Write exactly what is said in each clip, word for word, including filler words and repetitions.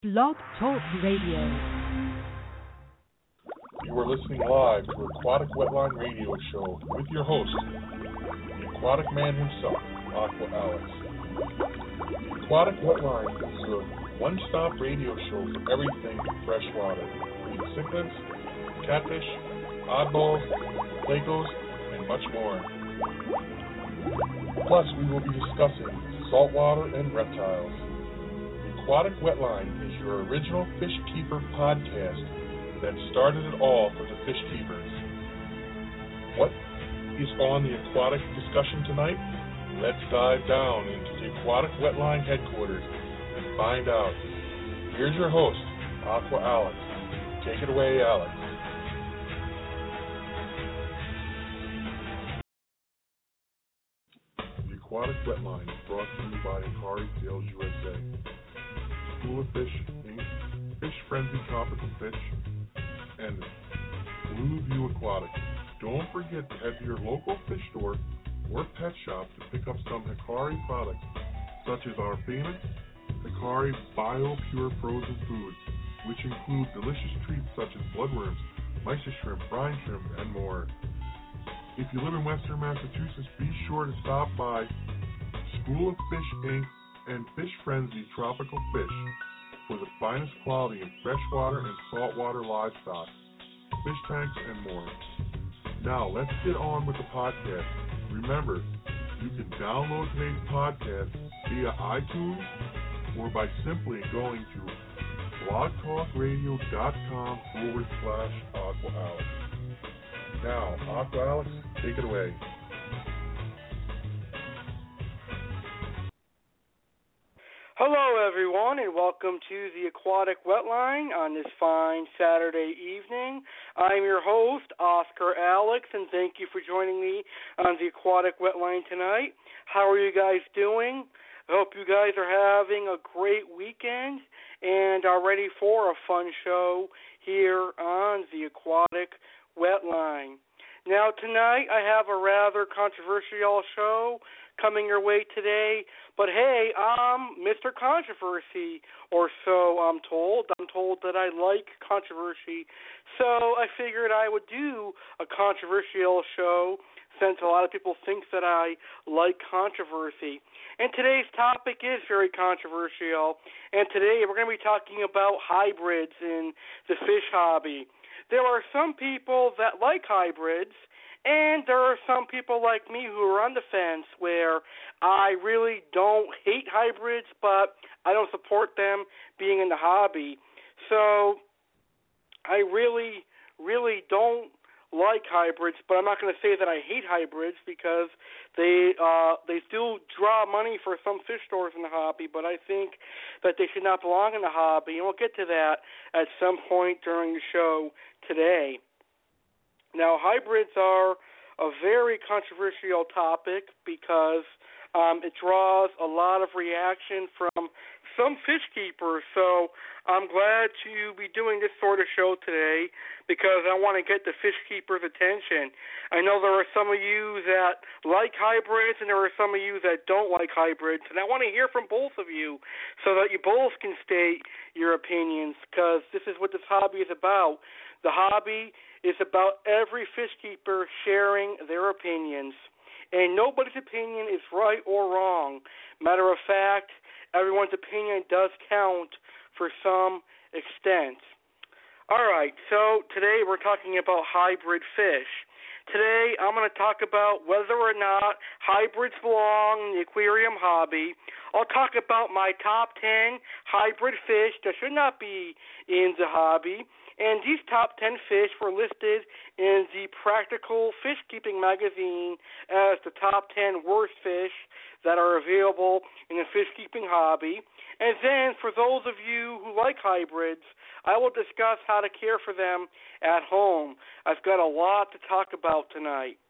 Blog Talk Radio. You are listening live to Aquatic Wetline Radio Show with your host, the aquatic man himself, Aqua Alex. The Aquatic Wetline is your one-stop radio show for everything freshwater, including cichlids, catfish, oddballs, flakos, and much more. Plus, we will be discussing saltwater and reptiles. The Aquatic Wetline is your original fish keeper podcast that started it all for the fish keepers. What is on the aquatic discussion tonight? Let's dive down into the Aquatic Wetline headquarters and find out. Here's your host, Aqua Alex. Take it away, Alex. The Aquatic Wetline is brought to you by Akari Sales U S A, School of Fish, Incorporated, Fish Frenzy Tropical Fish, and Blue View Aquatic. Don't forget to head to your local fish store or pet shop to pick up some Hikari products, such as our famous Hikari Bio Pure Frozen Foods, which include delicious treats such as bloodworms, mysis shrimp, brine shrimp, and more. If you live in Western Massachusetts, be sure to stop by School of Fish, Incorporated and Fish Frenzy Tropical Fish for the finest quality of freshwater and saltwater livestock, fish tanks, and more. Now, let's get on with the podcast. Remember, you can download today's podcast via iTunes or by simply going to blogtalkradio.com forward slash Aqua Alex. Now, Aqua Alex, take it away. Hello, everyone, and welcome to the Aquatic Wetline on this fine Saturday evening. I'm your host, Oscar Alex, and thank you for joining me on the Aquatic Wetline tonight. How are you guys doing? I hope you guys are having a great weekend and are ready for a fun show here on the Aquatic Wetline. Now, tonight I have a rather controversial show coming your way today, but hey, I'm Mister Controversy, or so I'm told. I'm told that I like controversy, so I figured I would do a controversial show since a lot of people think that I like controversy. And today's topic is very controversial, and today we're going to be talking about hybrids in the fish hobby. There are some people that like hybrids, and there are some people like me who are on the fence where I really don't hate hybrids, but I don't support them being in the hobby. So I really, really don't like hybrids, but I'm not going to say that I hate hybrids because they uh, they still draw money for some fish stores in the hobby, but I think that they should not belong in the hobby, and we'll get to that at some point during the show today. Now, hybrids are a very controversial topic because um, it draws a lot of reaction from some fish keepers. So I'm glad to be doing this sort of show today because I want to get the fish keepers' attention. I know there are some of you that like hybrids and there are some of you that don't like hybrids, and I want to hear from both of you so that you both can state your opinions because this is what this hobby is about. The hobby is about every fish keeper sharing their opinions, and nobody's opinion is right or wrong. Matter of fact, everyone's opinion does count for some extent. All right, so today we're talking about hybrid fish. Today I'm going to talk about whether or not hybrids belong in the aquarium hobby. I'll talk about my top ten hybrid fish that should not be in the hobby. And these top ten fish were listed in the Practical Fish Keeping magazine as the top ten worst fish that are available in the fish keeping hobby. And then for those of you who like hybrids, I will discuss how to care for them at home. I've got a lot to talk about tonight.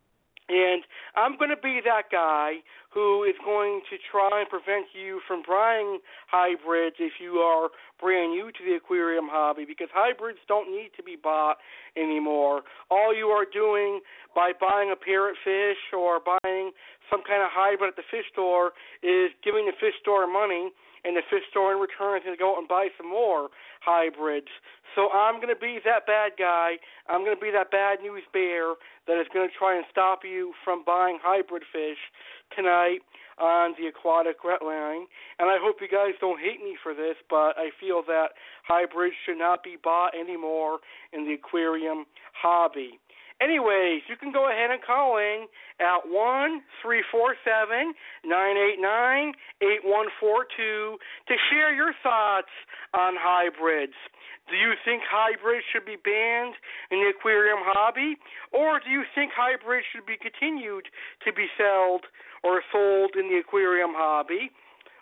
And I'm going to be that guy who is going to try and prevent you from buying hybrids if you are brand new to the aquarium hobby, because hybrids don't need to be bought anymore. All you are doing by buying a parrotfish or buying some kind of hybrid at the fish store is giving the fish store money and the fish store in return is going to go out and buy some more hybrids. So I'm going to be that bad guy. I'm going to be that bad news bear that is going to try and stop you from buying hybrid fish tonight on the Aquatic Wetline. And I hope you guys don't hate me for this, but I feel that hybrids should not be bought anymore in the aquarium hobby. Anyways, you can go ahead and call in at one three four seven, nine eight nine, eight one four two to share your thoughts on hybrids. Do you think hybrids should be banned in the aquarium hobby, or do you think hybrids should be continued to be sold or sold in the aquarium hobby?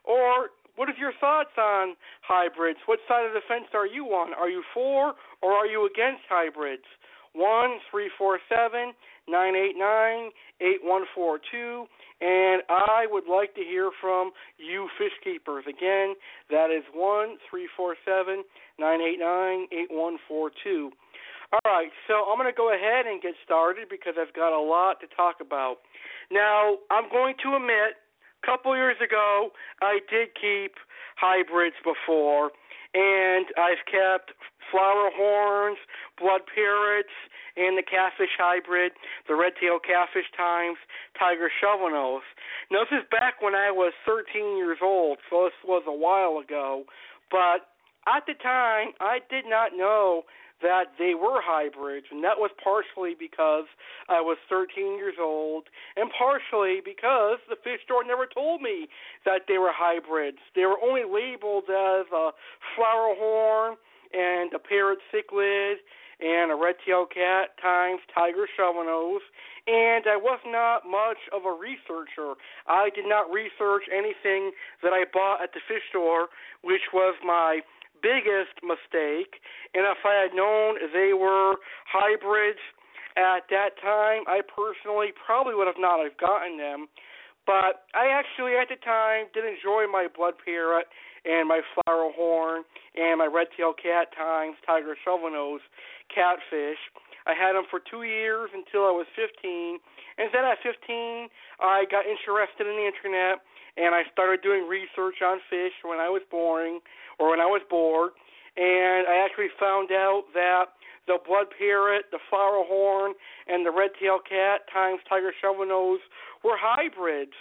Or what are your thoughts on hybrids? What side of the fence are you on? Are you for or are you against hybrids? one three four seven, nine eight nine, eight one four two, and I would like to hear from you fish keepers. Again, that is one three four seven, nine eight nine, eight one four two. All right, so I'm going to go ahead and get started because I've got a lot to talk about. Now, I'm going to admit, a couple years ago, I did keep hybrids before, and I've kept flower horns, blood parrots, and the catfish hybrid, the red-tailed catfish times tiger shovelnose. Now, this is back when I was thirteen years old, so this was a while ago. But at the time, I did not know that they were hybrids, and that was partially because I was thirteen years old, and partially because the fish store never told me that they were hybrids. They were only labeled as a flower horn and a parrot cichlid and a red-tailed cat times tiger shovelnose, and I was not much of a researcher. I did not research anything that I bought at the fish store, which was my biggest mistake, and if I had known they were hybrids at that time, I personally probably would have not have gotten them. But I actually, at the time, did enjoy my blood parrot and my flower horn and my red-tailed cat times tiger shovelnose catfish. I had them for two years until I was fifteen, and then at fifteen, I got interested in the internet, and I started doing research on fish when I was boring or when I was bored, and I actually found out that the blood parrot, the flower horn, and the red-tailed cat times tiger shovelnose were hybrids.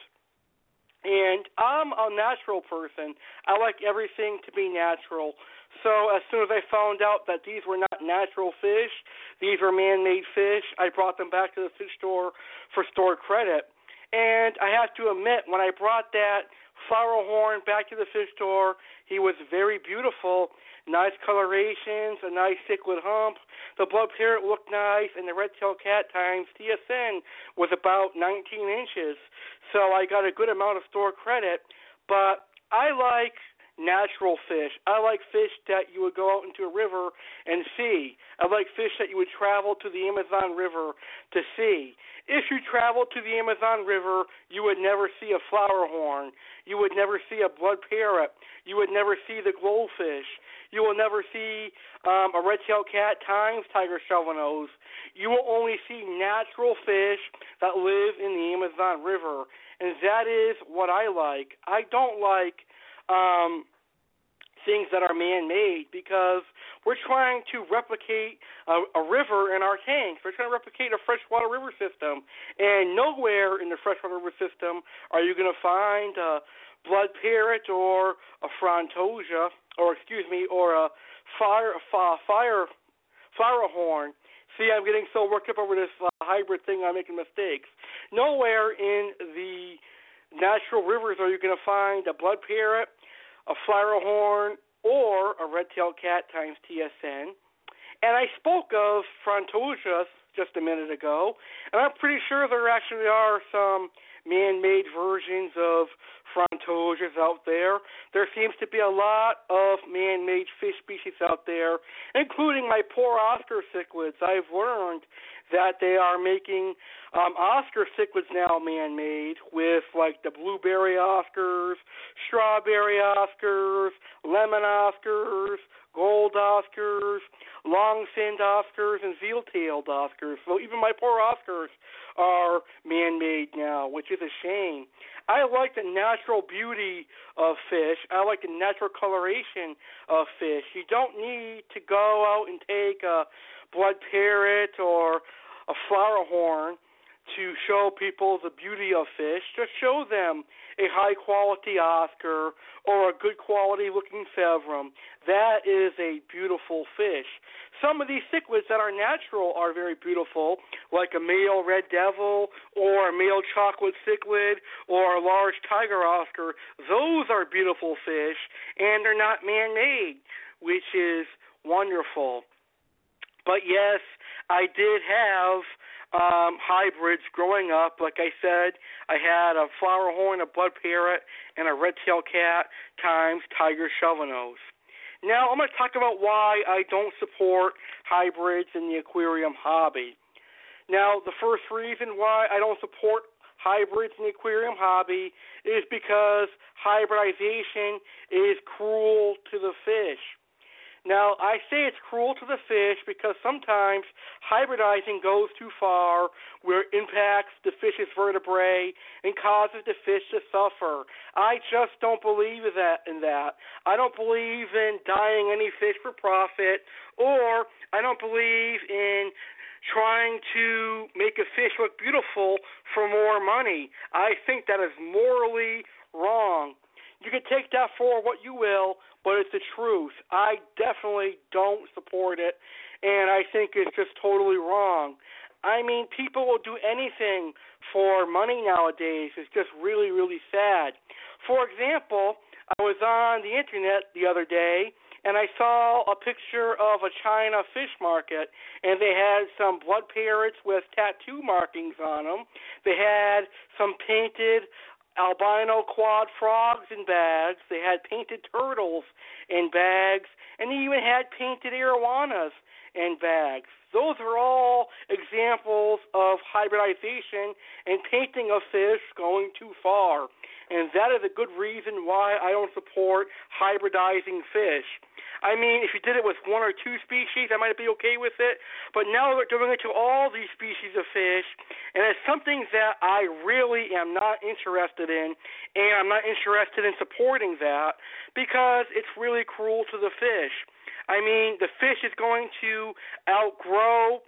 And I'm a natural person. I like everything to be natural. So as soon as I found out that these were not natural fish, these were man-made fish, I brought them back to the fish store for store credit. And I have to admit, when I brought that flower horn back to the fish store, he was very beautiful. Nice colorations, a nice cichlid hump. The blood parrot looked nice, and the red-tailed cat times T S N was about nineteen inches. So I got a good amount of store credit. But I like natural fish. I like fish that you would go out into a river and see. I like fish that you would travel to the Amazon River to see. If you travel to the Amazon River, you would never see a flower horn. You would never see a blood parrot. You would never see the glowfish. You will never see um, a red-tailed cat times tiger shovelnose. You will only see natural fish that live in the Amazon River, and that is what I like. I don't like um, things that are man-made because we're trying to replicate a, a river in our tanks. We're trying to replicate a freshwater river system, and nowhere in the freshwater river system are you going to find a blood parrot or a frontosia, or excuse me, or a fire, a fire, flower horn. See, I'm getting so worked up over this uh, hybrid thing, I'm making mistakes. Nowhere in the natural rivers are you going to find a blood parrot, a flower horn, or a red-tailed cat times T S N. And I spoke of frontosias just a minute ago, and I'm pretty sure there actually are some man-made versions of frontosias out there. There seems to be a lot of man-made fish species out there, including my poor Oscar cichlids. I've learned that they are making um, Oscar cichlids now man-made with like the blueberry Oscars, strawberry Oscars, lemon Oscars, gold Oscars, long-finned Oscars and veal-tailed Oscars. So even my poor Oscars are man-made now, which is a shame. I like the natural beauty of fish. I like the natural coloration of fish. You don't need to go out and take a blood parrot or a flower horn to show people the beauty of fish. Just show them a high-quality Oscar or a good-quality-looking Fevrim. That is a beautiful fish. Some of these cichlids that are natural are very beautiful, like a male red devil or a male chocolate cichlid or a large tiger Oscar. Those are beautiful fish, and they're not man-made, which is wonderful. But yes, I did have um, hybrids growing up. Like I said, I had a flower horn, a blood parrot, and a red-tailed cat times tiger shovelnose. Now I'm going to talk about why I don't support hybrids in the aquarium hobby. Now, the first reason why I don't support hybrids in the aquarium hobby is because hybridization is cruel to the fish. Now, I say it's cruel to the fish because sometimes hybridizing goes too far where it impacts the fish's vertebrae and causes the fish to suffer. I just don't believe in that. In that. I don't believe in dyeing any fish for profit, or I don't believe in trying to make a fish look beautiful for more money. I think that is morally wrong. You can take that for what you will, but it's the truth. I definitely don't support it, and I think it's just totally wrong. I mean, people will do anything for money nowadays. It's just really, really sad. For example, I was on the internet the other day, and I saw a picture of a China fish market, and they had some blood parrots with tattoo markings on them. They had some painted albino quad frogs in bags. They had painted turtles in bags, and they even had painted arowanas in bags. Those are all examples of hybridization and painting of fish going too far, and that is a good reason why I don't support hybridizing fish. I mean, if you did it with one or two species, I might be okay with it, but now they're doing it to all these species of fish, and it's something that I really am not interested in, and I'm not interested in supporting that because it's really cruel to the fish. I mean, the fish is going to outgrow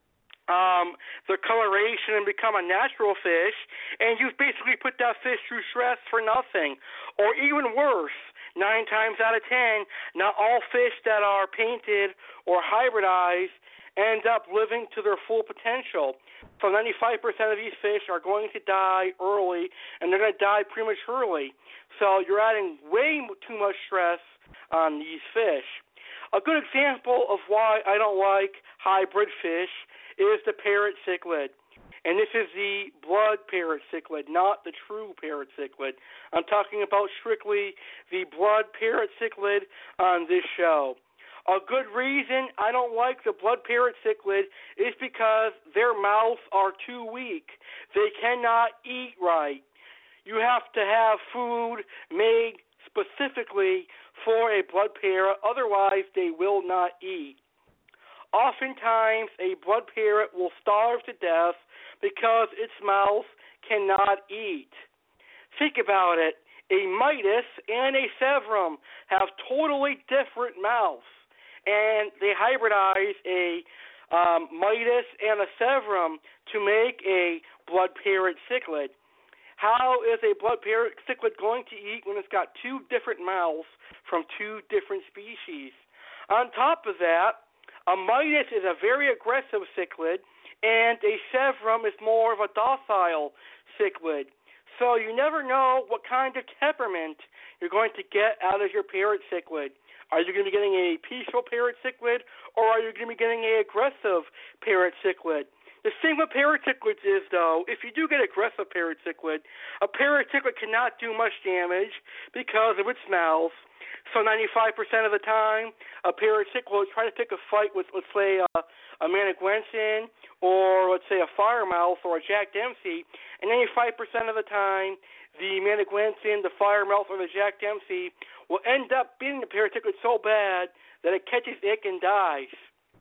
um, their coloration and become a natural fish, and you've basically put that fish through stress for nothing. Or even worse, nine times out of ten, not all fish that are painted or hybridized end up living to their full potential. So ninety-five percent of these fish are going to die early, and they're going to die prematurely. So you're adding way too much stress on these fish. A good example of why I don't like hybrid fish is the parrot cichlid. And this is the blood parrot cichlid, not the true parrot cichlid. I'm talking about strictly the blood parrot cichlid on this show. A good reason I don't like the blood parrot cichlid is because their mouths are too weak. They cannot eat right. You have to have food made specifically for a blood parrot, otherwise they will not eat. Oftentimes, a blood parrot will starve to death because its mouth cannot eat. Think about it. A Midas and a Severum have totally different mouths, and they hybridize a um, Midas and a Severum to make a blood parrot cichlid. How is a blood parrot cichlid going to eat when it's got two different mouths from two different species? On top of that, a Midas is a very aggressive cichlid, and a Severum is more of a docile cichlid. So you never know what kind of temperament you're going to get out of your parrot cichlid. Are you going to be getting a peaceful parrot cichlid, or are you going to be getting an aggressive parrot cichlid? The thing with parrot cichlids is, though, if you do get aggressive parrot cichlid, a parrot cichlid cannot do much damage because of its mouth. So ninety-five percent of the time, a parrot cichlid will try to pick a fight with, let's say, a, a Manicouensis, or let's say a Firemouth or a Jack Dempsey, and ninety-five percent of the time, the Manicouensis, the Firemouth, or the Jack Dempsey will end up beating the parrot cichlid so bad that it catches ick and dies.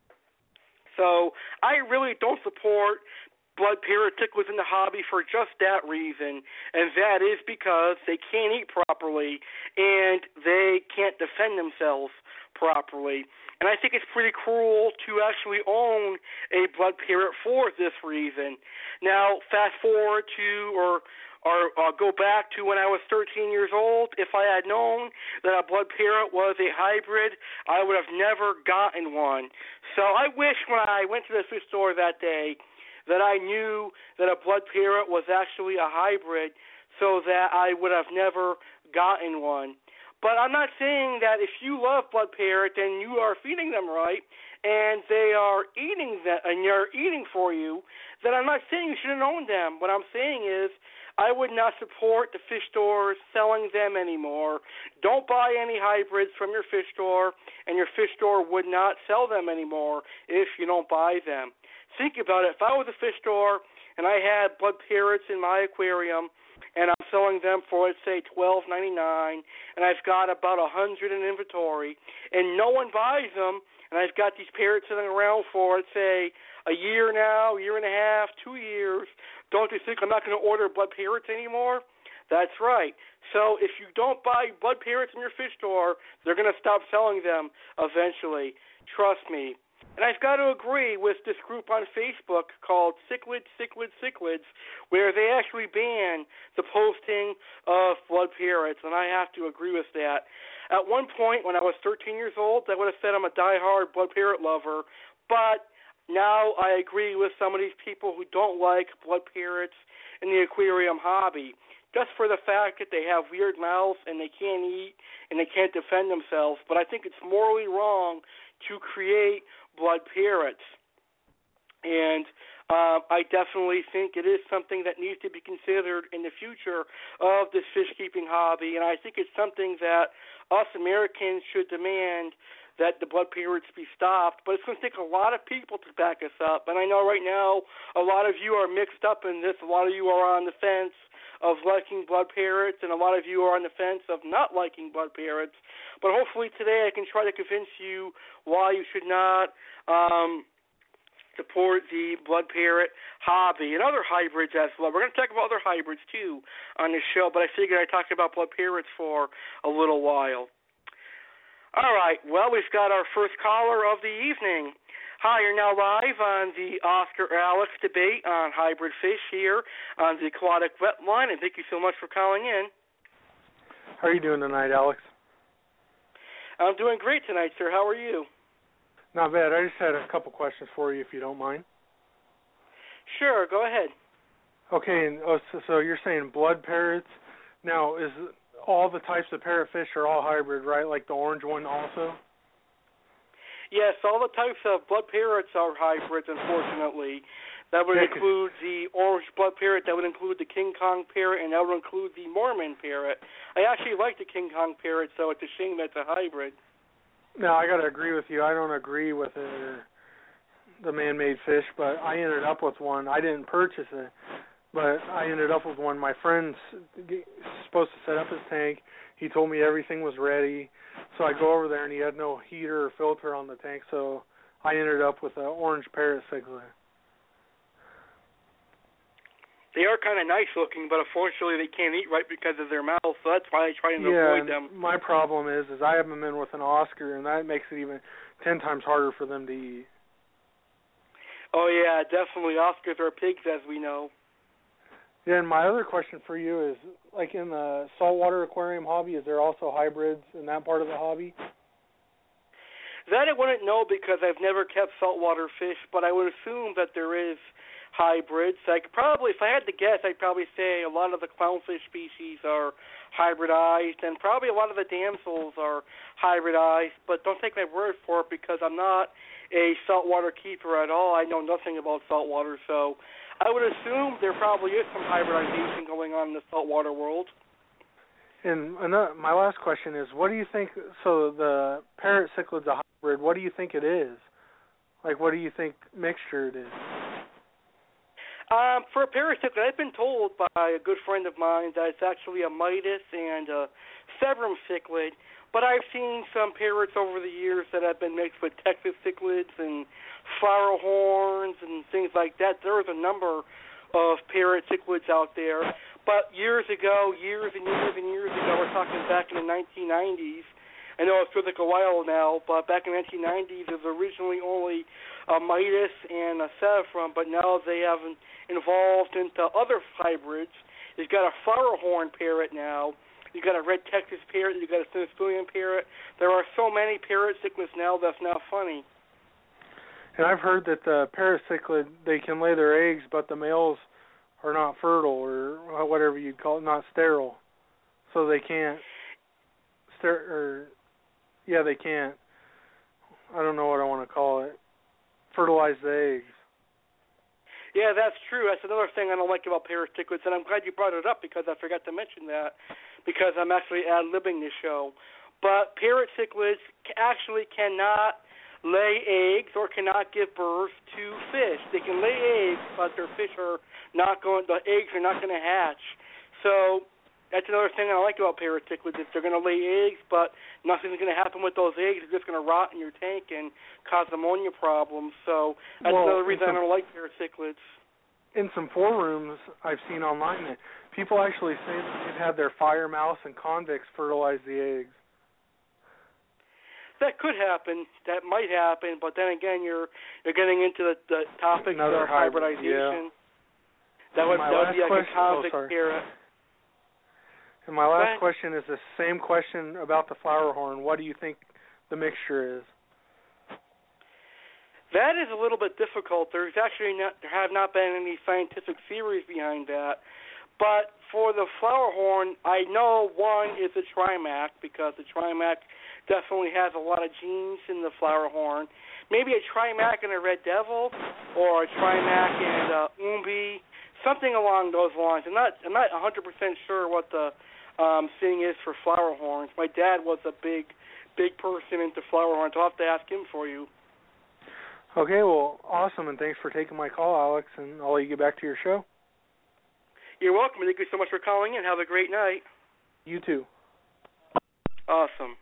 So I really don't support blood parrot cichlids in the hobby for just that reason, and that is because they can't eat properly and they can't defend themselves properly. And I think it's pretty cruel to actually own a blood parrot for this reason. Now, fast forward to, or or uh, go back to when I was thirteen years old. If I had known that a blood parrot was a hybrid, I would have never gotten one. So I wish when I went to the fish store that day that I knew that a blood parrot was actually a hybrid so that I would have never gotten one. But I'm not saying that if you love blood parrot and you are feeding them right and they are eating them and they're eating for you, then I'm not saying you shouldn't own them. What I'm saying is I would not support the fish stores selling them anymore. Don't buy any hybrids from your fish store, and your fish store would not sell them anymore if you don't buy them. Think about it. If I was a fish store and I had blood parrots in my aquarium and I'm selling them for, let's say, twelve ninety-nine, and I've got about one hundred in inventory, and no one buys them, and I've got these parrots sitting around for, let's say, a year now, a year and a half, two years, don't you think I'm not going to order blood parrots anymore? That's right. So if you don't buy blood parrots in your fish store, they're going to stop selling them eventually. Trust me. And I've got to agree with this group on Facebook called Cichlids, Cichlids, Cichlids, where they actually ban the posting of blood parrots, and I have to agree with that. At one point, when I was thirteen years old, I would have said I'm a diehard blood parrot lover, but now I agree with some of these people who don't like blood parrots in the aquarium hobby, just for the fact that they have weird mouths and they can't eat and they can't defend themselves. But I think it's morally wrong to create blood parrots. And uh, I definitely think it is something that needs to be considered in the future of this fish-keeping hobby. And I think it's something that us Americans should demand that the blood parrots be stopped, but it's going to take a lot of people to back us up. And I know right now a lot of you are mixed up in this. A lot of you are on the fence of liking blood parrots, and a lot of you are on the fence of not liking blood parrots. But hopefully today I can try to convince you why you should not um, support the blood parrot hobby and other hybrids as well. We're going to talk about other hybrids too on this show, but I figured I'd talk about blood parrots for a little while. All right, well, we've got our first caller of the evening. Hi, you're now live on the Oscar Alex debate on hybrid fish here on the Aquatic Wetline, and thank you so much for calling in. How are you doing tonight, Alex? I'm doing great tonight, sir. How are you? Not bad. I just had a couple questions for you, if you don't mind. Sure, go ahead. Okay, and oh, so, so you're saying blood parrots. Now, is all the types of parrotfish are all hybrid, right? Like the orange one also? Yes, all the types of blood parrots are hybrids, unfortunately. That would Yeah, include the orange blood parrot, that would include the King Kong parrot, and that would include the Mormon parrot. I actually like the King Kong parrot, so it's a shame that's a hybrid. No, I got to agree with you. I don't agree with it, the man-made fish, but I ended up with one. I didn't purchase it, but I ended up with one. My friend's supposed to set up his tank. He told me everything was ready. So I go over there, and he had no heater or filter on the tank, so I ended up with an orange parrot cichlid. They are kind of nice looking, but unfortunately they can't eat right because of their mouth, so that's why I try to yeah, avoid them. My problem is, is I have them in with an Oscar, and that makes it even ten times harder for them to eat. Oh, yeah, definitely. Oscars are pigs, as we know. Yeah, and my other question for you is, like in the saltwater aquarium hobby, is there also hybrids in that part of the hobby? That I wouldn't know because I've never kept saltwater fish, but I would assume that there is hybrids. I could probably, if I had to guess, I'd probably say a lot of the clownfish species are hybridized, and probably a lot of the damsels are hybridized, but don't take my word for it because I'm not a saltwater keeper at all. I know nothing about saltwater, so I would assume there probably is some hybridization going on in the saltwater world. And another, my last question is, what do you think, so the parrot cichlid's a hybrid, what do you think it is? Like, what do you think mixture it is? Um, for a parrot cichlid, I've been told by a good friend of mine that it's actually a Midas and a Severum cichlid, But I've seen some parrots over the years that have been mixed with Texas cichlids and flower horns and things like that. There's a number of parrot cichlids out there. But years ago, years and years and years ago, we're talking back in the nineteen nineties. I know it feels like a while now, but back in the nineteen nineties, there was originally only a Midas and a Saffron, but now they have evolved into other hybrids. You've got a flower horn parrot now. You've got a red Texas parrot. You've got a Smithsonian parrot. There are so many parrot cichlids now that's not funny. And I've heard that the parrot cichlid, they can lay their eggs, but the males are not fertile or whatever you'd call it, not sterile. So they can't, ster- or, yeah, they can't, I don't know what I want to call it, fertilize the eggs. Yeah, that's true. That's another thing I don't like about parrot cichlids, and I'm glad you brought it up because I forgot to mention that because I'm actually ad-libbing this show. But parrot cichlids actually cannot lay eggs or cannot give birth to fish. They can lay eggs, but their fish are not going, the eggs are not going to hatch. So that's another thing I like about parrot cichlids is they're going to lay eggs, but nothing's going to happen with those eggs. They're just going to rot in your tank and cause ammonia problems. So that's well, another reason some, I don't like parrot cichlids. In some forums I've seen online, that people actually say that they've had their fire mouse and convicts fertilize the eggs. That could happen. That might happen, but then again, you're you're getting into the, the topic Another of hybrid, hybridization. Yeah. That would, my that would last be like question, a convict oh, sorry. parrot. And my last question is the same question about the flower horn. What do you think the mixture is? That is a little bit difficult. There's actually not, there have not been any scientific theories behind that. But for the flower horn, I know one is a trimac because the trimac definitely has a lot of genes in the flower horn. Maybe a trimac and a red devil, or a trimac and a umbi, something along those lines. I'm not I'm not one hundred percent sure what the um, thing is for flower horns. My dad was a big, big person into flower horns. I'll have to ask him for you. Okay, well, awesome, and thanks for taking my call, Alex, and I'll let you get back to your show. You're welcome. Thank you so much for calling in. Have a great night. You too. Awesome.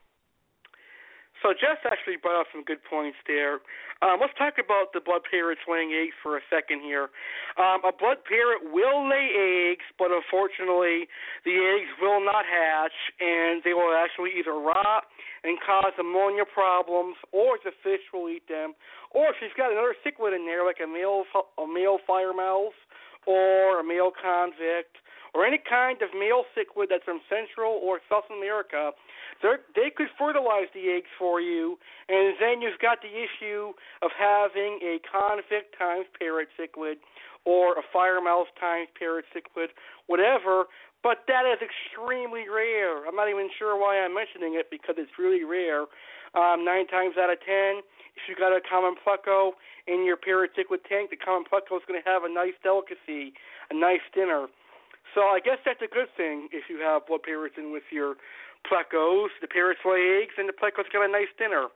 So Jess actually brought up some good points there. Um, let's talk about the blood parrots laying eggs for a second here. Um, a blood parrot will lay eggs, but unfortunately the eggs will not hatch, and they will actually either rot and cause ammonia problems, or the fish will eat them, or if you've got another cichlid in there, like a male a male fire mouse or a male convict, or any kind of male cichlid that's from Central or South America, they could fertilize the eggs for you, and then you've got the issue of having a convict times parrot cichlid or a fire mouse times parrot cichlid, whatever, but that is extremely rare. I'm not even sure why I'm mentioning it because it's really rare. Um, nine times out of ten, if you've got a common pleco in your parrot cichlid tank, the common pleco is going to have a nice delicacy, a nice dinner. So I guess that's a good thing if you have blood parrots in with your plecos. The parrots lay eggs, and the plecos get a nice dinner.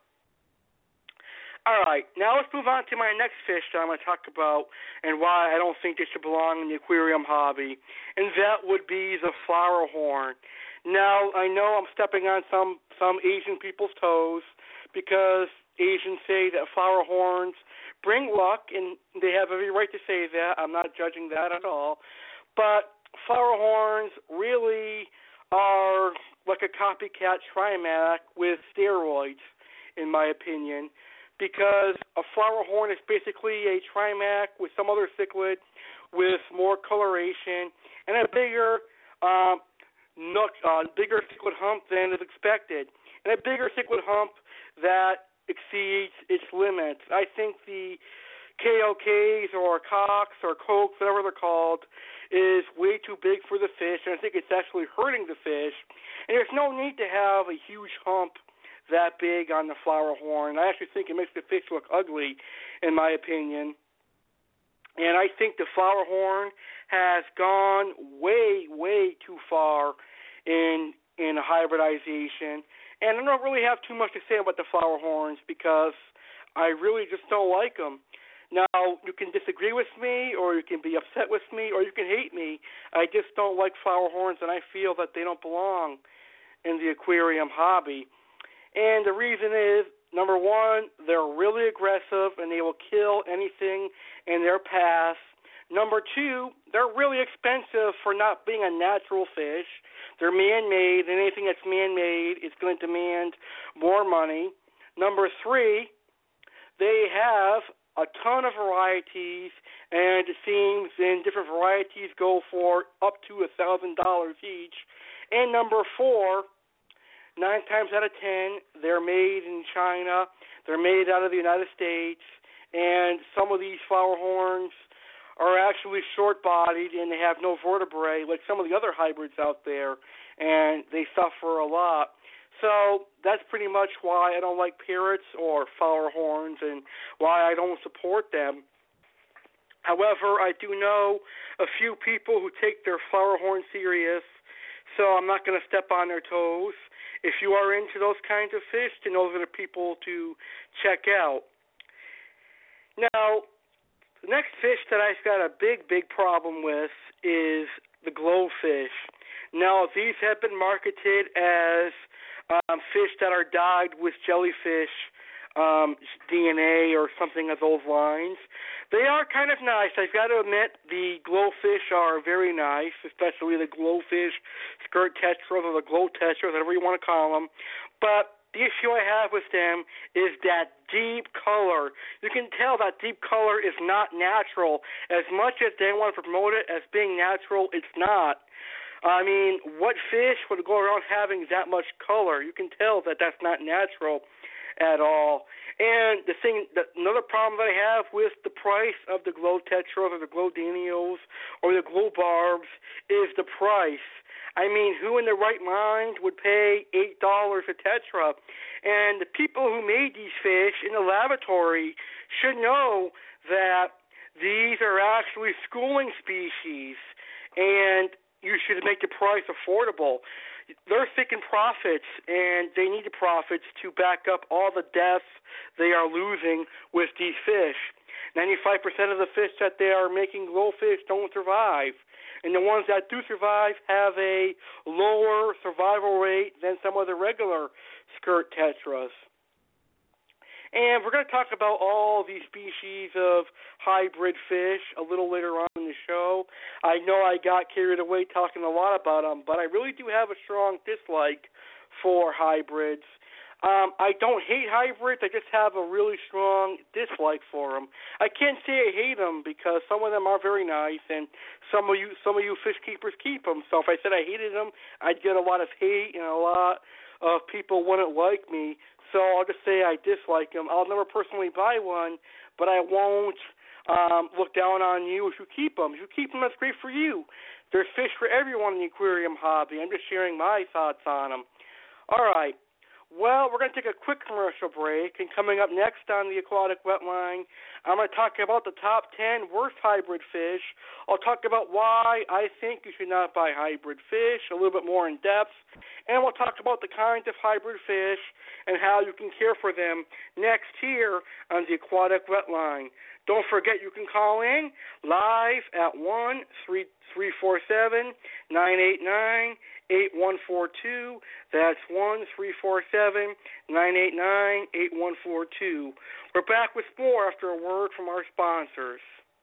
All right, now let's move on to my next fish that I'm going to talk about and why I don't think they should belong in the aquarium hobby, and that would be the flower horn. Now, I know I'm stepping on some, some Asian people's toes because Asians say that flower horns bring luck, and they have every right to say that. I'm not judging that at all. But flower horns really are like a copycat trimac with steroids, in my opinion, because a flower horn is basically a trimac with some other cichlid with more coloration and a bigger um, nook, uh, bigger cichlid hump than is expected, and a bigger cichlid hump that exceeds its limits. I think the K O Ks or cocks or cokes, whatever they're called, is way too big for the fish, and I think it's actually hurting the fish. And there's no need to have a huge hump that big on the flower horn. I actually think it makes the fish look ugly, in my opinion. And I think the flower horn has gone way, way too far in in hybridization. And I don't really have too much to say about the flower horns because I really just don't like them. Now, you can disagree with me, or you can be upset with me, or you can hate me. I just don't like flower horns, and I feel that they don't belong in the aquarium hobby. And the reason is, number one, they're really aggressive and they will kill anything in their path. Number two, they're really expensive for not being a natural fish. They're man-made, and anything that's man-made is going to demand more money. Number three, they have a ton of varieties, and it seems in different varieties go for up to one thousand dollars each. And number four, nine times out of ten, they're made in China. They're made out of the United States, and some of these flower horns are actually short-bodied and they have no vertebrae like some of the other hybrids out there, and they suffer a lot. So that's pretty much why I don't like parrots or flower horns and why I don't support them. However, I do know a few people who take their flower horn serious, so I'm not going to step on their toes. If you are into those kinds of fish, then those are the people to check out. Now, the next fish that I've got a big, big problem with is the glowfish. Now, these have been marketed as um, fish that are dyed with jellyfish um, D N A or something of those lines. They are kind of nice. I've got to admit, the glowfish are very nice, especially the glowfish skirt tetras or the glow tetras, whatever you want to call them. But the issue I have with them is that deep color. You can tell that deep color is not natural. As much as they want to promote it as being natural, it's not. I mean, what fish would go around having that much color? You can tell that that's not natural at all. And the thing, the, another problem that I have with the price of the glow tetras or the glow dinios or the glow barbs is the price. I mean, who in their right mind would pay eight dollars a tetra? And the people who made these fish in the laboratory should know that these are actually schooling species, and you should make the price affordable. They're thinking profits, and they need the profits to back up all the deaths they are losing with these fish. ninety-five percent of the fish that they are making glowfish don't survive. And the ones that do survive have a lower survival rate than some of the regular skirt tetras. And we're going to talk about all these species of hybrid fish a little later on in the show. I know I got carried away talking a lot about them, but I really do have a strong dislike for hybrids. Um, I don't hate hybrids. I just have a really strong dislike for them. I can't say I hate them because some of them are very nice, and some of you, some of you fish keepers keep them. So if I said I hated them, I'd get a lot of hate, and a lot of people wouldn't like me. So I'll just say I dislike them. I'll never personally buy one, but I won't um, look down on you if you keep them. If you keep them, that's great for you. There's fish for everyone in the aquarium hobby. I'm just sharing my thoughts on them. All right. Well, we're going to take a quick commercial break, and coming up next on the Aquatic Wetline, I'm going to talk about the top ten worst hybrid fish. I'll talk about why I think you should not buy hybrid fish, a little bit more in depth, and we'll talk about the kinds of hybrid fish and how you can care for them next here on the Aquatic Wetline. Don't forget you can call in live at one three four seven, nine eight nine, eight one four two. That's one three four seven, nine eight nine, eight one four two. We're back with more after a word from our sponsors.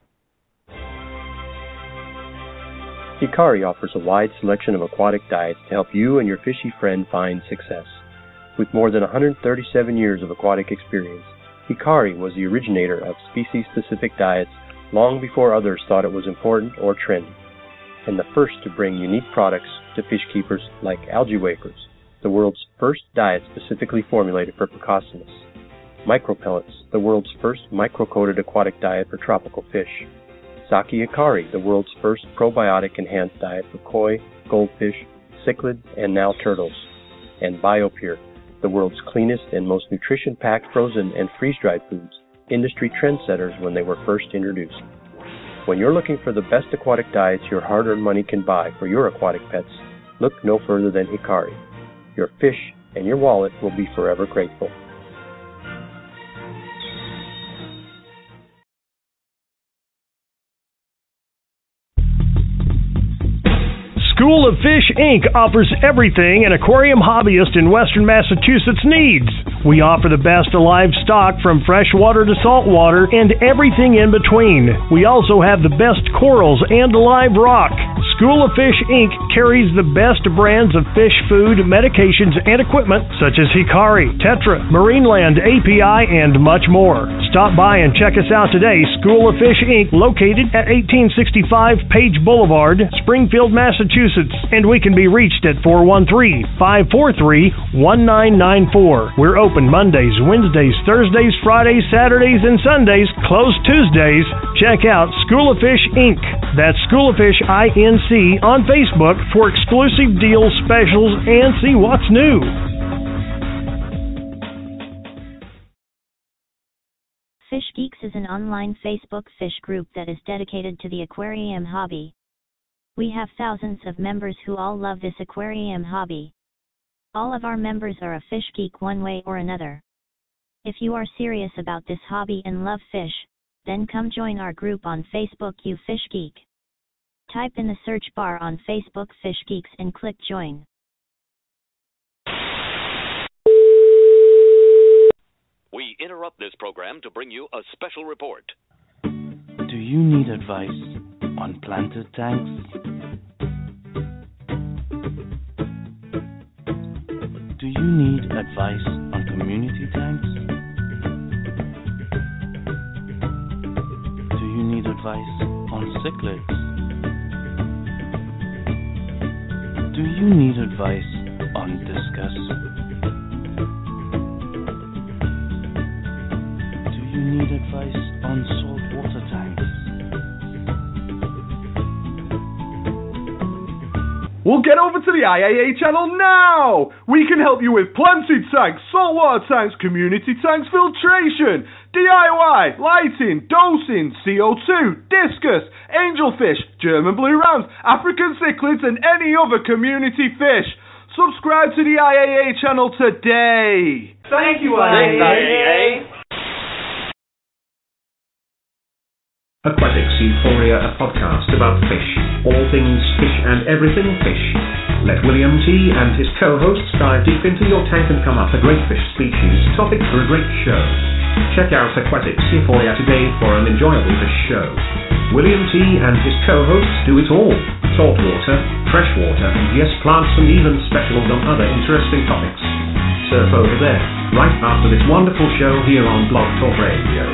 Hikari offers a wide selection of aquatic diets to help you and your fishy friend find success. With more than one hundred thirty-seven years of aquatic experience, Hikari was the originator of species-specific diets long before others thought it was important or trendy, and the first to bring unique products to fish keepers like Algae Wakers, the world's first diet specifically formulated for Plecostomus; Micropellets, the world's first micro-coated aquatic diet for tropical fish; Saki Hikari, the world's first probiotic-enhanced diet for koi, goldfish, cichlid, and now turtles; and BioPure, the world's cleanest and most nutrition-packed frozen and freeze-dried foods, industry trendsetters when they were first introduced. When you're looking for the best aquatic diets your hard-earned money can buy for your aquatic pets, look no further than Hikari. Your fish and your wallet will be forever grateful. School of Fish, Incorporated offers everything an aquarium hobbyist in western Massachusetts needs. We offer the best of livestock from freshwater to saltwater and everything in between. We also have the best corals and live rock. School of Fish, Incorporated carries the best brands of fish food, medications, and equipment such as Hikari, Tetra, Marineland, A P I, and much more. Stop by and check us out today. School of Fish, Incorporated, located at eighteen sixty-five Page Boulevard, Springfield, Massachusetts, and we can be reached at four one three, five four three, one nine nine four. We're open Mondays, Wednesdays, Thursdays, Fridays, Saturdays, and Sundays, closed Tuesdays. Check out School of Fish, Incorporated. That's School of Fish, I N C, on Facebook for exclusive deals, specials, and see what's new. Fish Geeks is an online Facebook fish group that is dedicated to the aquarium hobby. We have thousands of members who all love this aquarium hobby. All of our members are a fish geek one way or another. If you are serious about this hobby and love fish, then come join our group on Facebook, You Fish Geek. Type in the search bar on Facebook Fish Geeks and click join. We interrupt this program to bring you a special report. Do you need advice on planted tanks? Do you need advice on community tanks? Do you need advice on cichlids? Do you need advice on discus? Do you need advice on saltwater tanks? Well, get over to the I A A channel now! We can help you with planted tanks, saltwater tanks, community tanks, filtration, D I Y, lighting, dosing, C O two, discus, angelfish, German blue rams, African cichlids, and any other community fish. Subscribe to the I A A channel today. Thank you, I A A. Thanks, I A A. Aquatics Euphoria, a podcast about fish, all things fish and everything fish. Let William T. and his co-hosts dive deep into your tank and come up a great fish species topic for a great show. Check out Aquatics Euphoria today for an enjoyable fish show. William T. and his co-hosts do it all: saltwater, freshwater, and yes, plants, and even specials on other interesting topics. Surf over there, right after this wonderful show here on Blog Talk Radio.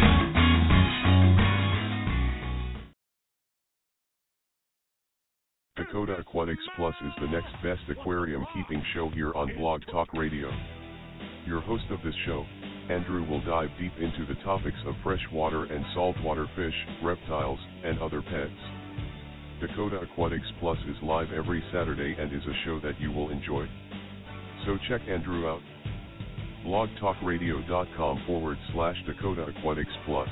Dakota Aquatics Plus is the next best aquarium keeping show here on Blog Talk Radio. Your host of this show, Andrew, will dive deep into the topics of freshwater and saltwater fish, reptiles, and other pets. Dakota Aquatics Plus is live every Saturday and is a show that you will enjoy. So check Andrew out. blogtalkradio.com forward slash Dakota Aquatics Plus.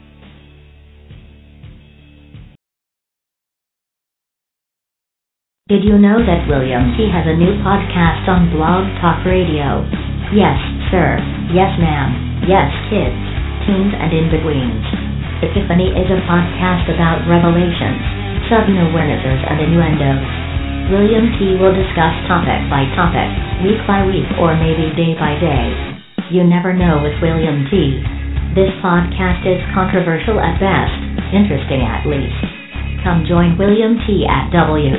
Did you know that William T. has a new podcast on Blog Talk Radio? Yes, sir. Yes, ma'am. Yes, kids, teens, and in-betweens. Epiphany is a podcast about revelations, sudden awarenesses, and innuendos. William T. will discuss topic by topic, week by week, or maybe day by day. You never know with William T. This podcast is controversial at best, interesting at least. Come join William T. at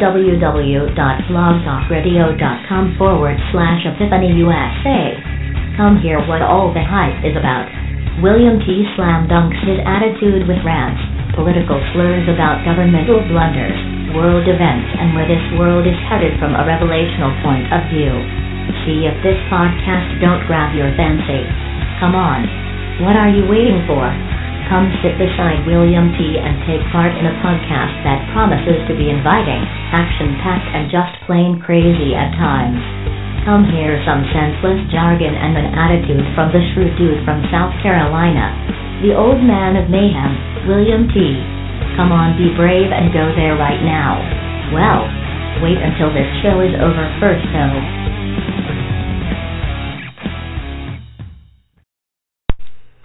www.blogtalkradio.com forward slash Epiphany USA. Come hear what all the hype is about. William T. slam dunks his attitude with rants, political slurs about governmental blunders, world events, and where this world is headed from a revelational point of view. See if this podcast don't grab your fancy. Come on. What are you waiting for? Come sit beside William T. and take part in a podcast that promises to be inviting, action-packed, and just plain crazy at times. Come hear some senseless jargon and an attitude from the shrewd dude from South Carolina, the old man of mayhem, William T. Come on, be brave and go there right now. Well, wait until this show is over first, though.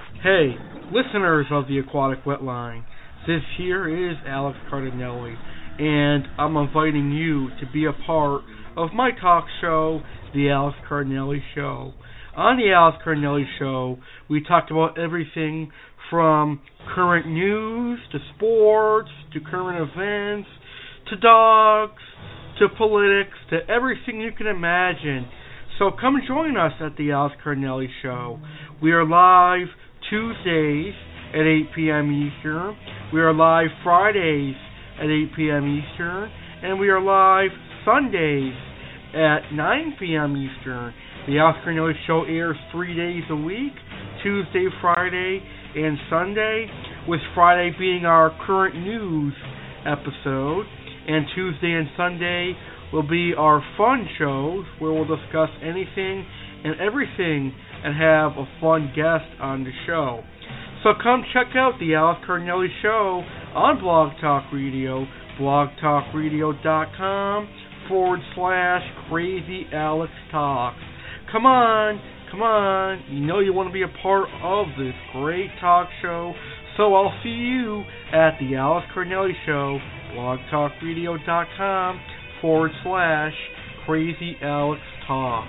Hey, listeners of the Aquatic Wetline, this here is Alex Cardinelli, and I'm inviting you to be a part of my talk show, The Alex Cardinelli Show. On The Alex Cardinelli Show, we talk about everything from current news, to sports, to current events, to dogs, to politics, to everything you can imagine. So come join us at The Alex Cardinelli Show. We are live Tuesdays at eight p.m. Eastern. We are live Fridays at eight p.m. Eastern. And we are live Sundays at nine p.m. Eastern. The Alex Cardinelli Show airs three days a week, Tuesday, Friday, and Sunday, with Friday being our current news episode. And Tuesday and Sunday will be our fun shows where we'll discuss anything and everything and have a fun guest on the show. So come check out the Alex Cardinelli Show on Blog Talk Radio, blogtalkradio.com forward slash Crazy Alex Talks. Come on, come on. You know you want to be a part of this great talk show. So I'll see you at the Alex Cardinelli Show, blogtalkradio.com forward slash Crazy Alex Talk.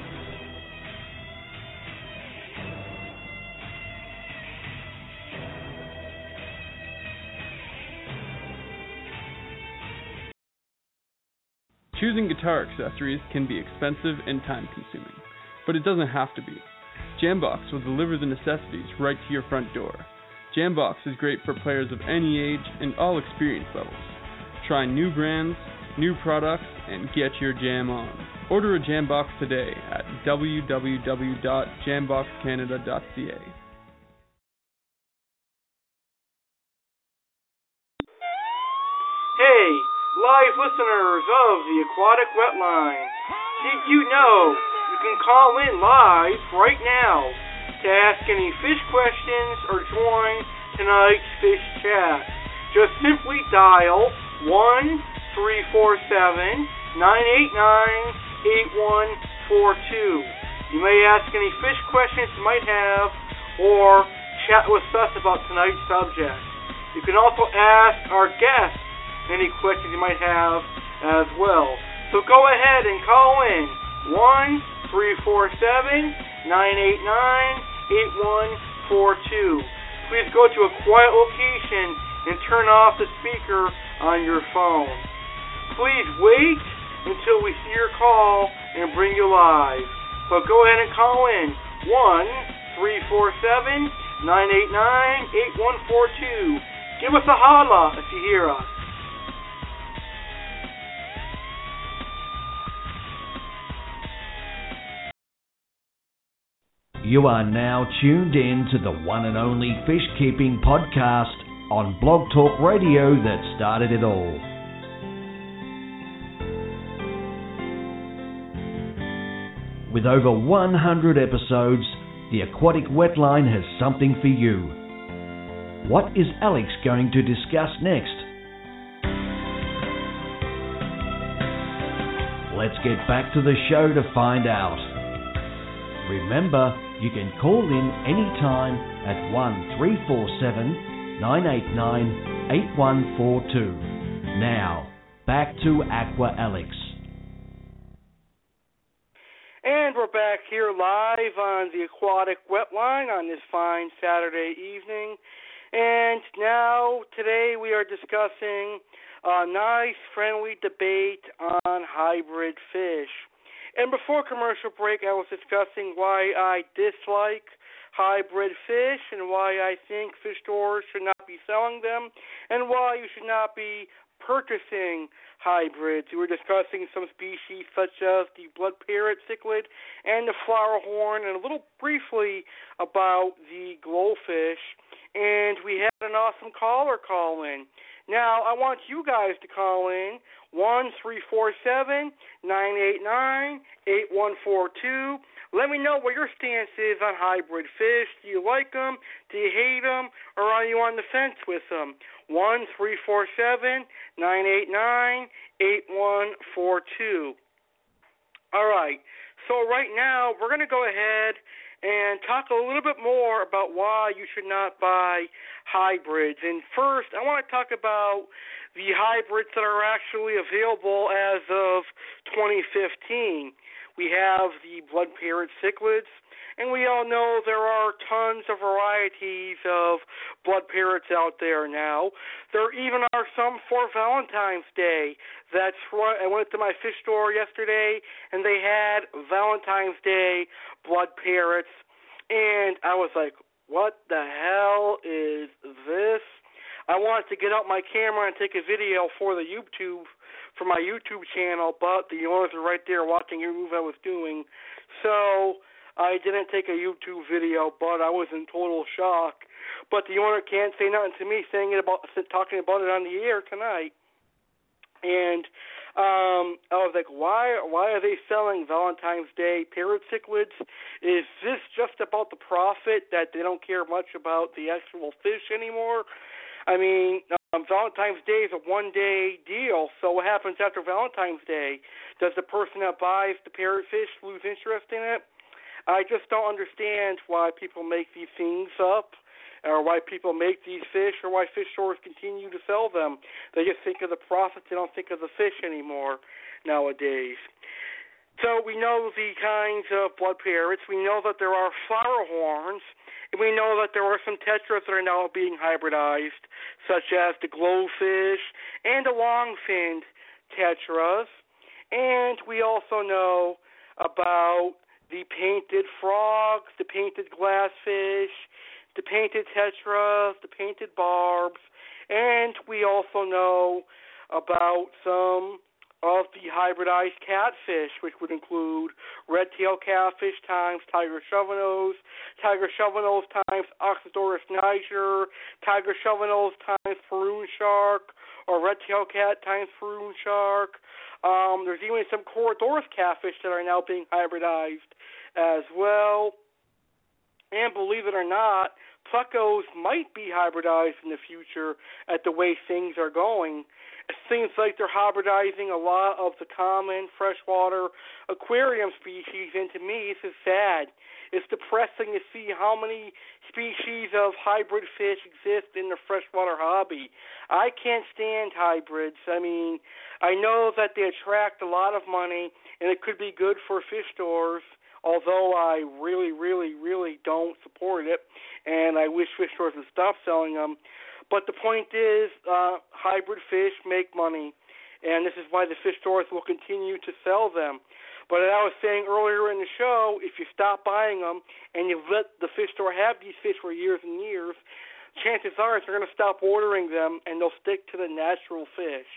Choosing guitar accessories can be expensive and time-consuming, but it doesn't have to be. Jambox will deliver the necessities right to your front door. Jambox is great for players of any age and all experience levels. Try new brands, new products, and get your jam on. Order a Jambox today at w w w dot jambox canada dot c a. Hey, live listeners of the Aquatic Wetline, did you know you can call in live right now to ask any fish questions or join tonight's fish chat? Just simply dial one three four seven, nine eight nine, eight one four two. You may ask any fish questions you might have or chat with us about tonight's subject. You can also ask our guests any questions you might have as well. So go ahead and call in one three four seven, nine eight nine, eight one four two. Please go to a quiet location and turn off the speaker on your phone. Please wait until we see your call and bring you live. But go ahead and call in one three four seven, nine eight nine, eight one four two. Give us a holla if you hear us. You are now tuned in to the one and only Fish Keeping Podcast on Blog Talk Radio that started it all. With over one hundred episodes, the Aquatic Wetline has something for you. What is Alex going to discuss next? Let's get back to the show to find out. Remember, you can call in anytime at one three four seven, nine eight nine, eight one four two. Now, back to Aqua Alex. And we're back here live on the Aquatic Wetline on this fine Saturday evening. And now, today we are discussing a nice, friendly debate on hybrid fish. And before commercial break, I was discussing why I dislike hybrid fish and why I think fish stores should not be selling them and why you should not be purchasing hybrids. We were discussing some species such as the blood parrot cichlid and the flower horn, and a little briefly about the glowfish. And we had an awesome caller call in. Now, I want you guys to call in one three four seven, nine eight nine, eight one four two. Let me know what your stance is on hybrid fish. Do you like them? Do you hate them? Or are you on the fence with them? one three four seven, nine eight nine, eight one four two. All right. So right now, we're going to go ahead and talk a little bit more about why you should not buy hybrids. And first, I want to talk about the hybrids that are actually available as of twenty fifteen. We have the blood parrot cichlids, and we all know there are tons of varieties of blood parrots out there now. There even are some for Valentine's Day. That's right. I went to my fish store yesterday, and they had Valentine's Day blood parrots, and I was like, what the hell is this? I wanted to get out my camera and take a video for the YouTube, for my YouTube channel, but the owners were right there watching every move I was doing. So I didn't take a YouTube video, but I was in total shock. But the owner can't say nothing to me saying it about talking about it on the air tonight. And um, I was like, why why are they selling Valentine's Day parrot cichlids? Is this just about the profit that they don't care much about the actual fish anymore? I mean, um, Valentine's Day is a one-day deal, so what happens after Valentine's Day? Does the person that buys the parrotfish lose interest in it? I just don't understand why people make these things up, or why people make these fish, or why fish stores continue to sell them. They just think of the profit, they don't think of the fish anymore nowadays. So we know the kinds of blood parrots. We know that there are flower horns, and we know that there are some tetras that are now being hybridized, such as the glowfish and the long-finned tetras. And we also know about the painted frogs, the painted glassfish, the painted tetras, the painted barbs, and we also know about some of the hybridized catfish, which would include red-tailed catfish times tiger shovelnose, tiger shovelnose times Oxydorus niger, tiger shovelnose times Faroon shark, or red-tailed cat times Faroon shark. Um, there's even some Corydoras catfish that are now being hybridized as well. And believe it or not, plecos might be hybridized in the future at the way things are going. It seems like they're hybridizing a lot of the common freshwater aquarium species, and to me, this is sad. It's depressing to see how many species of hybrid fish exist in the freshwater hobby. I can't stand hybrids. I mean, I know that they attract a lot of money, and it could be good for fish stores, although I really, really, really don't support it, and I wish fish stores would stop selling them. But the point is, uh, hybrid fish make money, and this is why the fish stores will continue to sell them. But as I was saying earlier in the show, if you stop buying them and you let the fish store have these fish for years and years, chances are they're going to stop ordering them, and they'll stick to the natural fish.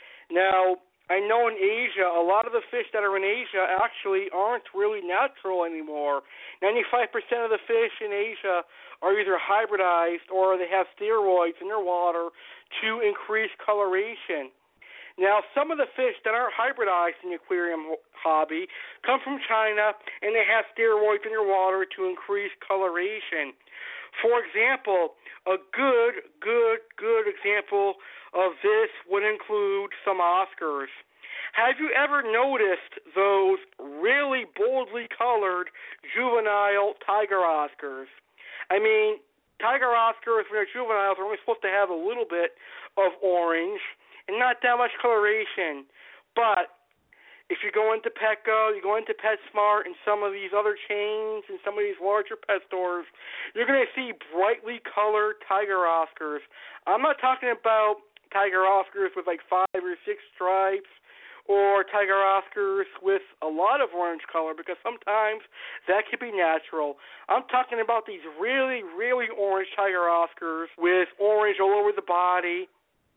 Now, I know in Asia, a lot of the fish that are in Asia actually aren't really natural anymore. ninety-five percent of the fish in Asia are either hybridized or they have steroids in their water to increase coloration. Now, some of the fish that are hybridized in the aquarium hobby come from China, and they have steroids in their water to increase coloration. For example, a good, good, good example of this would include some Oscars. Have you ever noticed those really boldly colored juvenile tiger Oscars? I mean, tiger Oscars, when they're juveniles, are only supposed to have a little bit of orange and not that much coloration. But if you go into Petco, you go into PetSmart, and some of these other chains and some of these larger pet stores, you're going to see brightly colored tiger Oscars. I'm not talking about tiger Oscars with like five or six stripes, or tiger Oscars with a lot of orange color, because sometimes that could be natural. I'm talking about these really, really orange tiger Oscars with orange all over the body,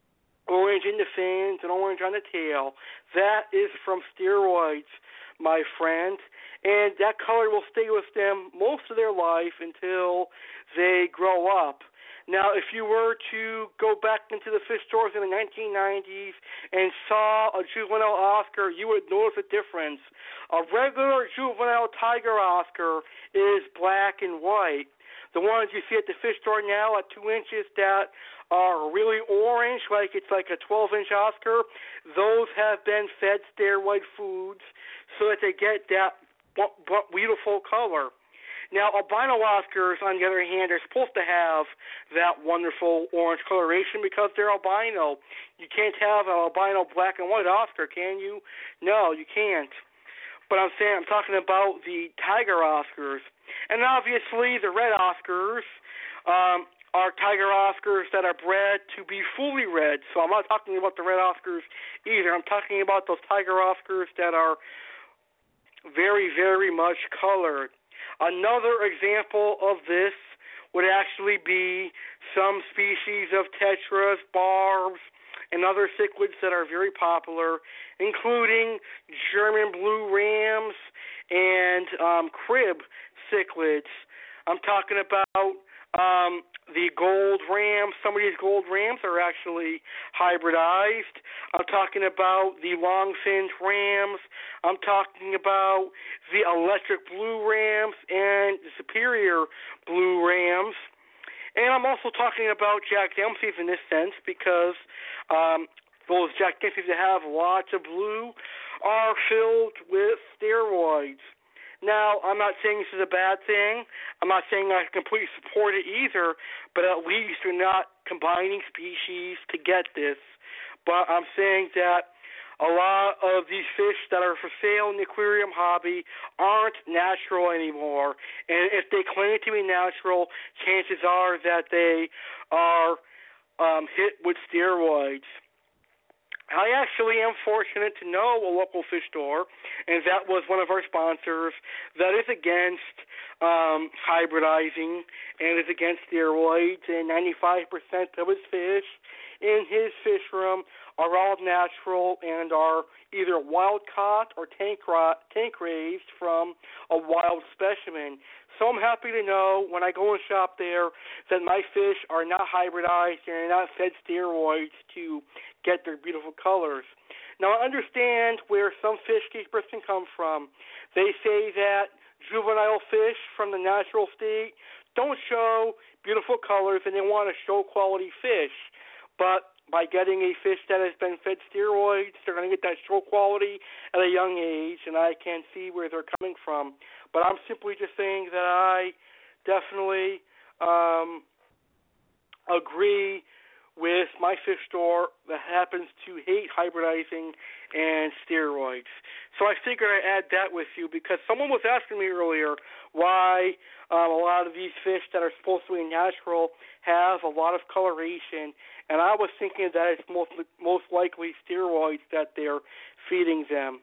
orange in the fins, and orange on the tail. That is from steroids, my friend, and that color will stay with them most of their life until they grow up. Now, if you were to go back into the fish stores in the nineteen nineties and saw a juvenile Oscar, you would notice a difference. A regular juvenile tiger Oscar is black and white. The ones you see at the fish store now at two inches that are really orange, like it's like a twelve-inch Oscar, those have been fed steroid foods so that they get that beautiful color. Now, albino Oscars, on the other hand, are supposed to have that wonderful orange coloration because they're albino. You can't have an albino black and white Oscar, can you? No, you can't. But I'm saying I'm talking about the tiger Oscars. And obviously the red Oscars um, are tiger Oscars that are bred to be fully red. So I'm not talking about the red Oscars either. I'm talking about those tiger Oscars that are very, very much colored. Another example of this would actually be some species of tetras, barbs, and other cichlids that are very popular, including German blue rams and um, crib cichlids. I'm talking about um, the gold rams. Some of these gold rams are actually hybridized. I'm talking about the long-finned rams. I'm talking about the electric blue rams and the superior blue rams. And I'm also talking about Jack Dempsey's in this sense because um, those Jack Dempsey's that have lots of blue are filled with steroids. Now, I'm not saying this is a bad thing. I'm not saying I completely support it either, but at least we're not combining species to get this. But I'm saying that a lot of these fish that are for sale in the aquarium hobby aren't natural anymore. And if they claim to be natural, chances are that they are um, hit with steroids. I actually am fortunate to know a local fish store, and that was one of our sponsors, that is against um, hybridizing and is against steroids, and ninety-five percent of his fish in his fish room are all natural and are either wild-caught or tank-ra- tank-raised from a wild specimen. So I'm happy to know when I go and shop there that my fish are not hybridized and are not fed steroids to get their beautiful colors. Now, I understand where some fish keepers can come from. They say that juvenile fish from the natural state don't show beautiful colors and they want to show quality fish. But by getting a fish that has been fed steroids, they're going to get that show quality at a young age, and I can see where they're coming from. But I'm simply just saying that I definitely um, agree with my fish store that happens to hate hybridizing and steroids. So I figured I'd add that with you because someone was asking me earlier why um, a lot of these fish that are supposed to be natural have a lot of coloration, and I was thinking that it's most, most likely steroids that they're feeding them.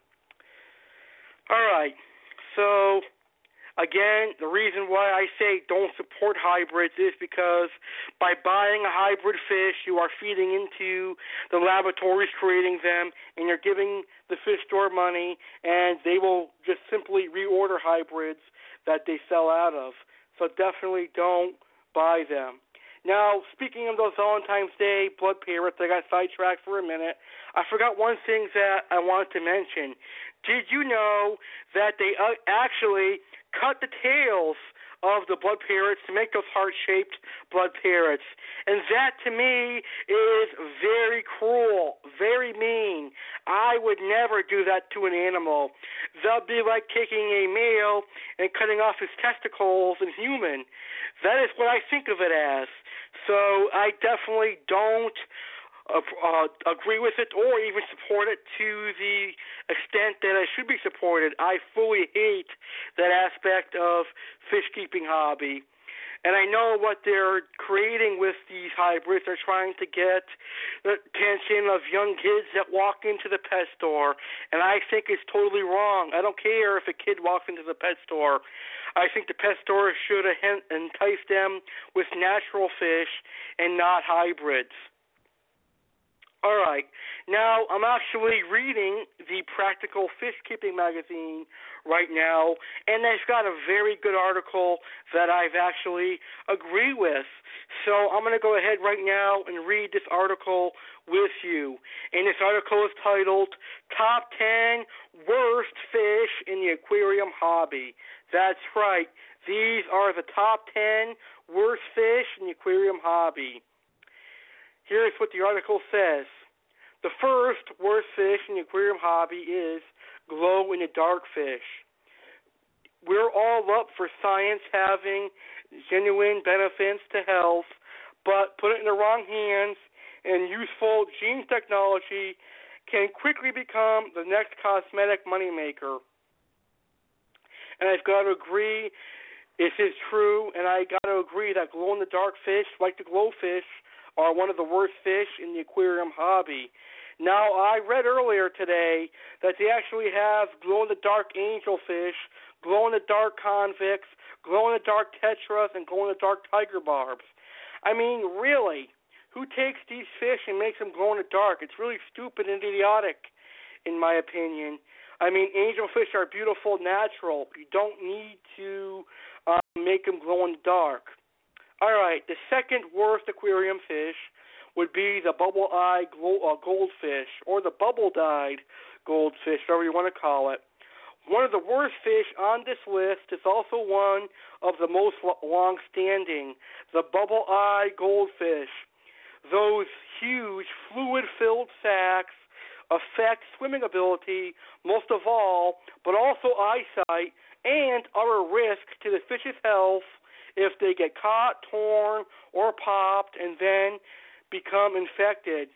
All right, so again, the reason why I say don't support hybrids is because by buying a hybrid fish, you are feeding into the laboratories creating them, and you're giving the fish store money, and they will just simply reorder hybrids that they sell out of. So definitely don't buy them. Now, speaking of those Valentine's Day blood parrots, I got sidetracked for a minute. I forgot one thing that I wanted to mention. Did you know that they uh, actually cut the tails of the blood parrots to make those heart-shaped blood parrots? And that, to me, is very cruel, very mean. I would never do that to an animal. That would be like taking a male and cutting off his testicles in human. That is what I think of it as. So I definitely don't Uh, uh, agree with it or even support it to the extent that it should be supported. I fully hate that aspect of fish keeping hobby. And I know what they're creating with these hybrids. They're trying to get the attention of young kids that walk into the pet store. And I think it's totally wrong. I don't care if a kid walks into the pet store. I think the pet store should entice them with natural fish and not hybrids. All right. Now, I'm actually reading the Practical Fish Keeping magazine right now, and they've got a very good article that I've actually agree with. So I'm going to go ahead right now and read this article with you. And this article is titled, Top ten Worst Fish in the Aquarium Hobby. That's right. These are the top ten worst fish in the aquarium hobby. Here's what the article says. The first worst fish in the aquarium hobby is glow-in-the-dark fish. we're all up for science having genuine benefits to health, but put it in the wrong hands, and useful gene technology can quickly become the next cosmetic moneymaker. And I've got to agree, this is true, and I got to agree that glow-in-the-dark fish, like the glowfish, are one of the worst fish in the aquarium hobby. Now, I read earlier today that they actually have glow-in-the-dark angelfish, glow-in-the-dark convicts, glow-in-the-dark tetras, and glow-in-the-dark tiger barbs. I mean, really, who takes these fish and makes them glow in the dark? It's really stupid and idiotic, in my opinion. I mean, angelfish are beautiful, natural. You don't need to um, make them glow in the dark. All right, the second worst aquarium fish would be the bubble-eyed glow, uh, goldfish, or the bubble-dyed goldfish, whatever you want to call it. One of the worst fish on this list is also one of the most long-standing, the bubble-eyed goldfish. Those huge fluid-filled sacs affect swimming ability most of all, but also eyesight, and are a risk to the fish's health if they get caught, torn, or popped, and then become infected.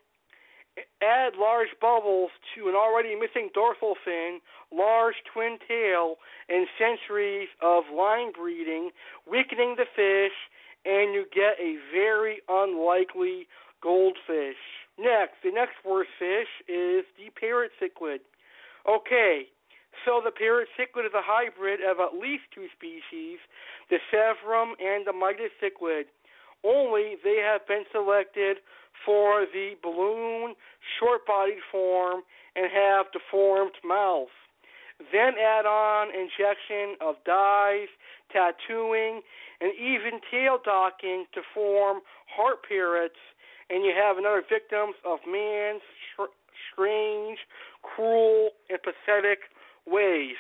Add large bubbles to an already missing dorsal fin, large twin tail, and centuries of line breeding, weakening the fish, and you get a very unlikely goldfish. Next, the next worst fish is the parrot cichlid. Okay, so the parrot cichlid is a hybrid of at least two species, the Severum and the Midas cichlid. Only they have been selected for the balloon, short-bodied form, and have deformed mouth. Then add on injection of dyes, tattooing, and even tail docking to form heart parrots, and you have another victims of man's sh- strange, cruel, and pathetic ways.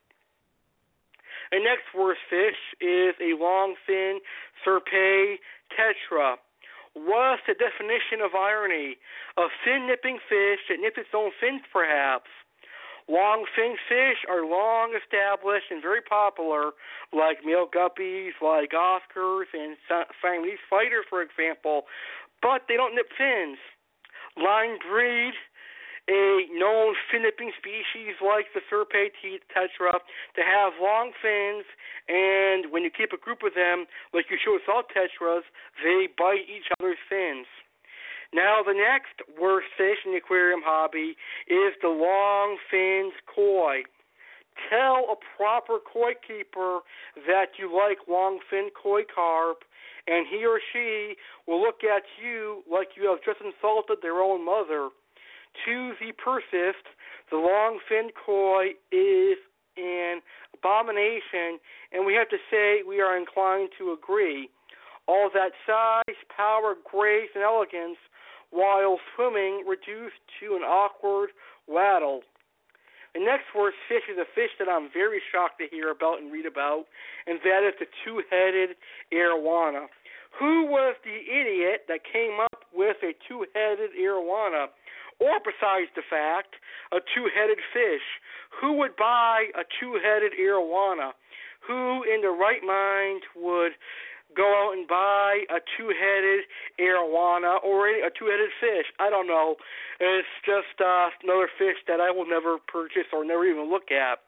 The next worst fish is a long-fin Serpae tetra. What's the definition of irony? A fin-nipping fish that nips its own fins, perhaps. Long-fin fish are long established and very popular, like male guppies, like Oscars, and Siamese fighter, for example, but they don't nip fins. Line breed a known fin-nipping species like the Serpae tetra to have long fins, and when you keep a group of them, like you show with all tetras, they bite each other's fins. Now, the next worst fish in the aquarium hobby is the long-finned koi. Tell a proper koi keeper that you like long-finned koi carp, and he or she will look at you like you have just insulted their own mother. To the persist, the long-finned koi is an abomination, and we have to say we are inclined to agree. All that size, power, grace, and elegance, while swimming, reduced to an awkward waddle. The next worst fish is a fish that I'm very shocked to hear about and read about, and that is the two-headed arowana. Who was the idiot that came up with a two-headed arowana? Or, besides the fact, a two-headed fish? Who would buy a two-headed arowana? Who in the right mind would go out and buy a two-headed arowana or a two-headed fish? I don't know. It's just uh, another fish that I will never purchase or never even look at.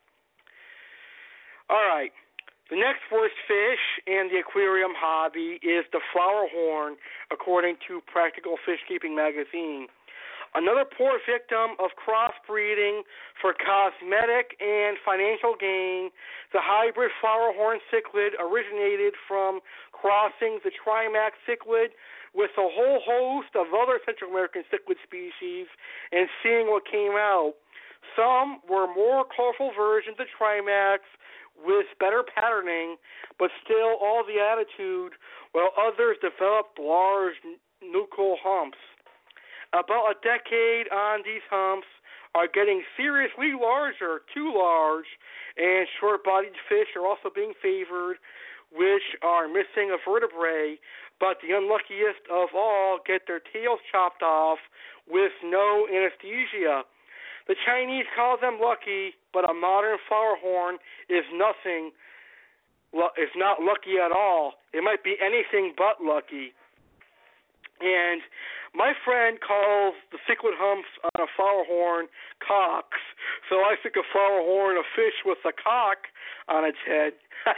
All right. The next worst fish in the aquarium hobby is the flower horn, according to Practical Fish Keeping magazine. Another poor victim of crossbreeding for cosmetic and financial gain, the hybrid flower horn cichlid originated from crossing the Trimax cichlid with a whole host of other Central American cichlid species and seeing what came out. Some were more colorful versions of Trimax with better patterning, but still all the attitude, while others developed large nuchal humps. About a decade on, these humps are getting seriously larger, too large, and short-bodied fish are also being favored, which are missing a vertebrae, but the unluckiest of all get their tails chopped off with no anesthesia. The Chinese call them lucky, but a modern flower horn is nothing, is not lucky at all. It might be anything but lucky. And my friend calls the cichlid humps on a flower horn cocks, so I think a flower horn, a fish with a cock on its head.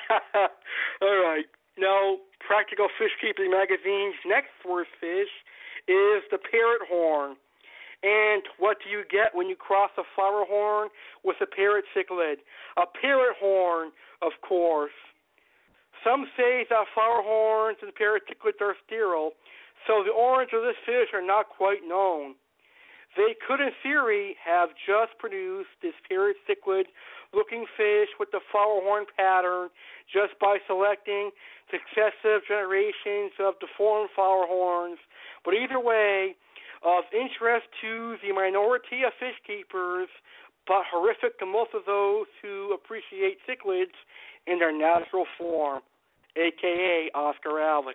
All right. Now, Practical Fish Keeping Magazine's next worst fish is the parrot horn. And what do you get when you cross a flower horn with a parrot cichlid? A parrot horn, of course. Some say that flower horns and parrot cichlids are sterile, so the origins of this fish are not quite known. They could, in theory, have just produced this parrot cichlid-looking fish with the flower horn pattern just by selecting successive generations of deformed flower horns. But either way, of interest to the minority of fish keepers, but horrific to most of those who appreciate cichlids in their natural form, a k a. Oscar Alex.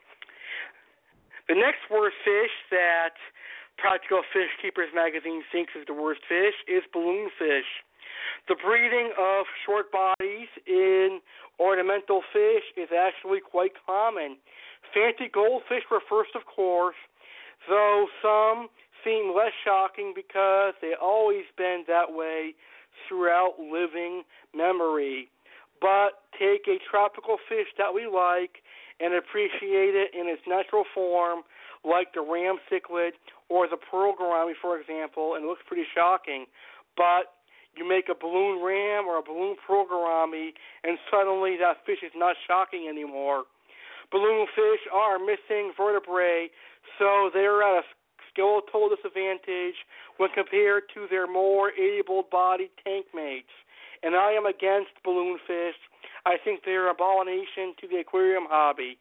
The next worst fish that Practical Fish Keepers Magazine thinks is the worst fish is balloonfish. The breeding of short bodies in ornamental fish is actually quite common. Fancy goldfish were first, of course, though some seem less shocking because they've always been that way throughout living memory. But take a tropical fish that we like and appreciate it in its natural form, like the ram cichlid or the pearl gourami, for example, and it looks pretty shocking. But you make a balloon ram or a balloon pearl gourami, and suddenly that fish is not shocking anymore. Balloon fish are missing vertebrae, so they're at a skeletal disadvantage when compared to their more able-bodied tank mates. And I am against balloon fish. I think they are an abomination to the aquarium hobby.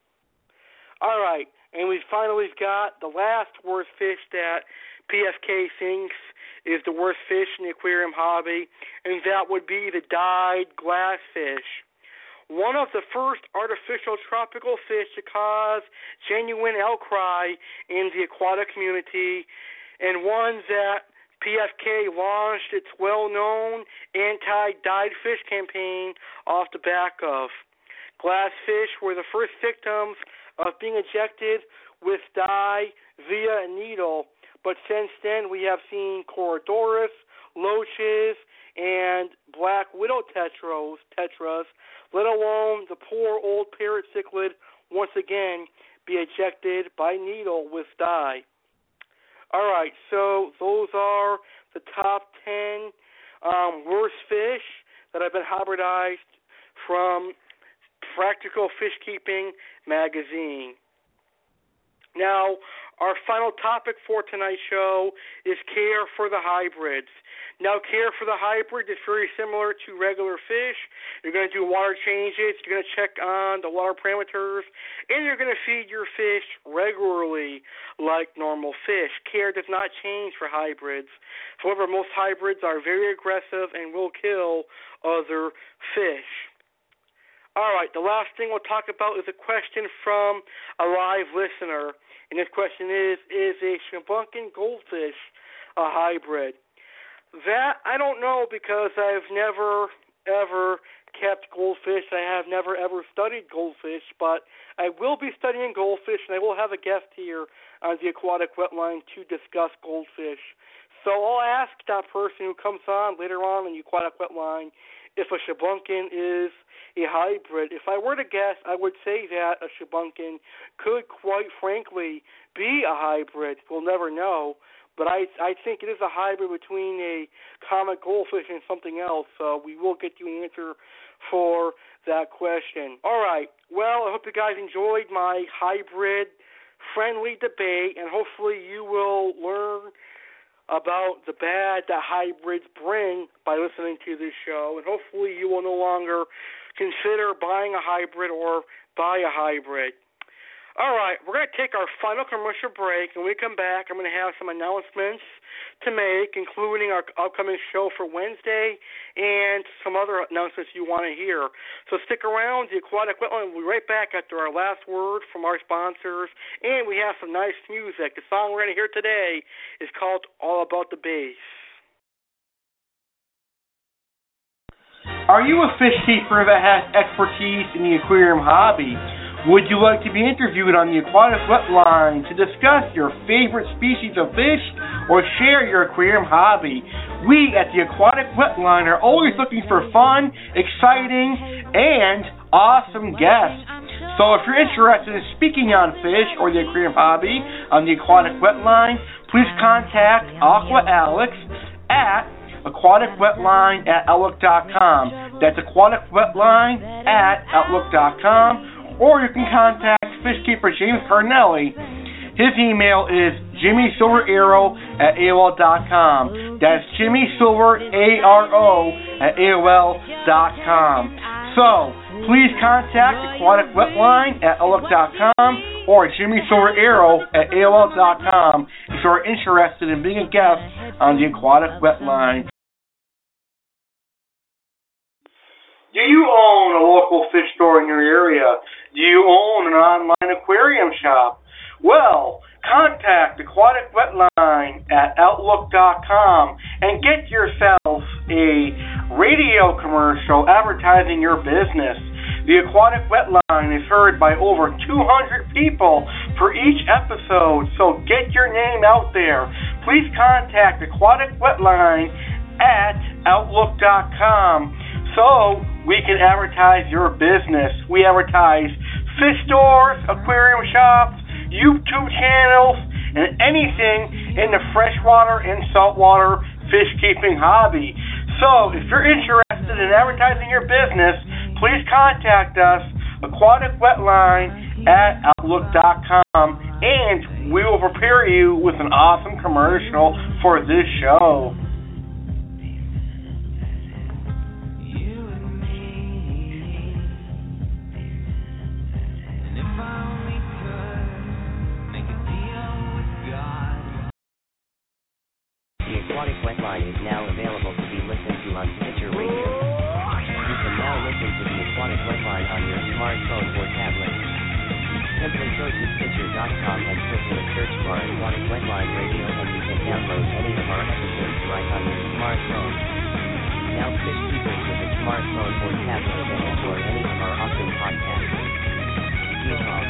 All right, and we finally got the last worst fish that P F K thinks is the worst fish in the aquarium hobby, and that would be the dyed glassfish. One of the first artificial tropical fish to cause genuine outcry in the aquatic community, and one that P F K launched its well-known anti-dyed fish campaign off the back of. Glassfish were the first victims of being injected with dye via a needle, but since then we have seen Corydoras, loaches, and black widow tetras, tetras, let alone the poor old parrot cichlid once again be injected by needle with dye. All right, so those are the top ten um, worst fish that have been hybridized from Practical Fish Keeping Magazine. Now, our final topic for tonight's show is care for the hybrids. Now, care for the hybrid is very similar to regular fish. You're going to do water changes, you're going to check on the water parameters, and you're going to feed your fish regularly like normal fish. Care does not change for hybrids. However, most hybrids are very aggressive and will kill other fish. All right, the last thing we'll talk about is a question from a live listener. And this question is, is a Shabunkin goldfish a hybrid? That I don't know because I've never, ever kept goldfish. I have never, ever studied goldfish, but I will be studying goldfish, and I will have a guest here on the Aquatic Wetline to discuss goldfish. So I'll ask that person who comes on later on in the Aquatic Wetline if a Shabunkin is a hybrid. If I were to guess, I would say that a Shabunkin could, quite frankly, be a hybrid. We'll never know. But I I think it is a hybrid between a common goldfish and something else. So we will get you an answer for that question. All right. Well, I hope you guys enjoyed my hybrid-friendly debate, and hopefully you will learn about the bad that hybrids bring by listening to this show, and hopefully you will no longer consider buying a hybrid or buy a hybrid. All right, we're going to take our final commercial break, and when we come back, I'm going to have some announcements to make, including our upcoming show for Wednesday and some other announcements you want to hear. So stick around. The Aquatic Wetline will be right back after our last word from our sponsors, and we have some nice music. The song we're going to hear today is called All About the Bass. Are you a fish keeper that has expertise in the aquarium hobby? Would you like to be interviewed on the Aquatic Wetline to discuss your favorite species of fish or share your aquarium hobby? We at the Aquatic Wetline are always looking for fun, exciting, and awesome guests. So if you're interested in speaking on fish or the aquarium hobby on the Aquatic Wetline, please contact Aqua Alex at aquatic wetline at outlook dot com. That's aquatic wetline at outlook dot com. Or you can contact Fishkeeper James Cardinelli. His email is jimmy silver arrow at A O L dot com. That's Jimmy Silver A R O at A O L dot com. So, please contact Aquatic Wetline at outlook dot com or Jimmy Silver Arrow at A O L dot com if you are interested in being a guest on the Aquatic Wetline. Do you own a local fish store in your area? Do you own an online aquarium shop? Well, contact Aquatic Wetline at outlook dot com and get yourself a radio commercial advertising your business. The Aquatic Wetline is heard by over two hundred people for each episode, so get your name out there. Please contact Aquatic Wetline at outlook dot com so we can advertise your business. We advertise fish stores, aquarium shops, YouTube channels, and anything in the freshwater and saltwater fish keeping hobby. So, if you're interested in advertising your business, please contact us, Aquatic Wetline at outlook dot com, and we will prepare you with an awesome commercial for this show. Aquatic Wetline is now available to be listened to on Stitcher Radio. You can now listen to the Aquatic Wetline on your smartphone or tablet. Simply go to Stitcher dot com and click in the search bar Aquatic Wetline Radio and you can download any of our episodes right on your smartphone. Now fish keepers with a smartphone or tablet can enjoy any of our awesome podcasts. Yeehaw.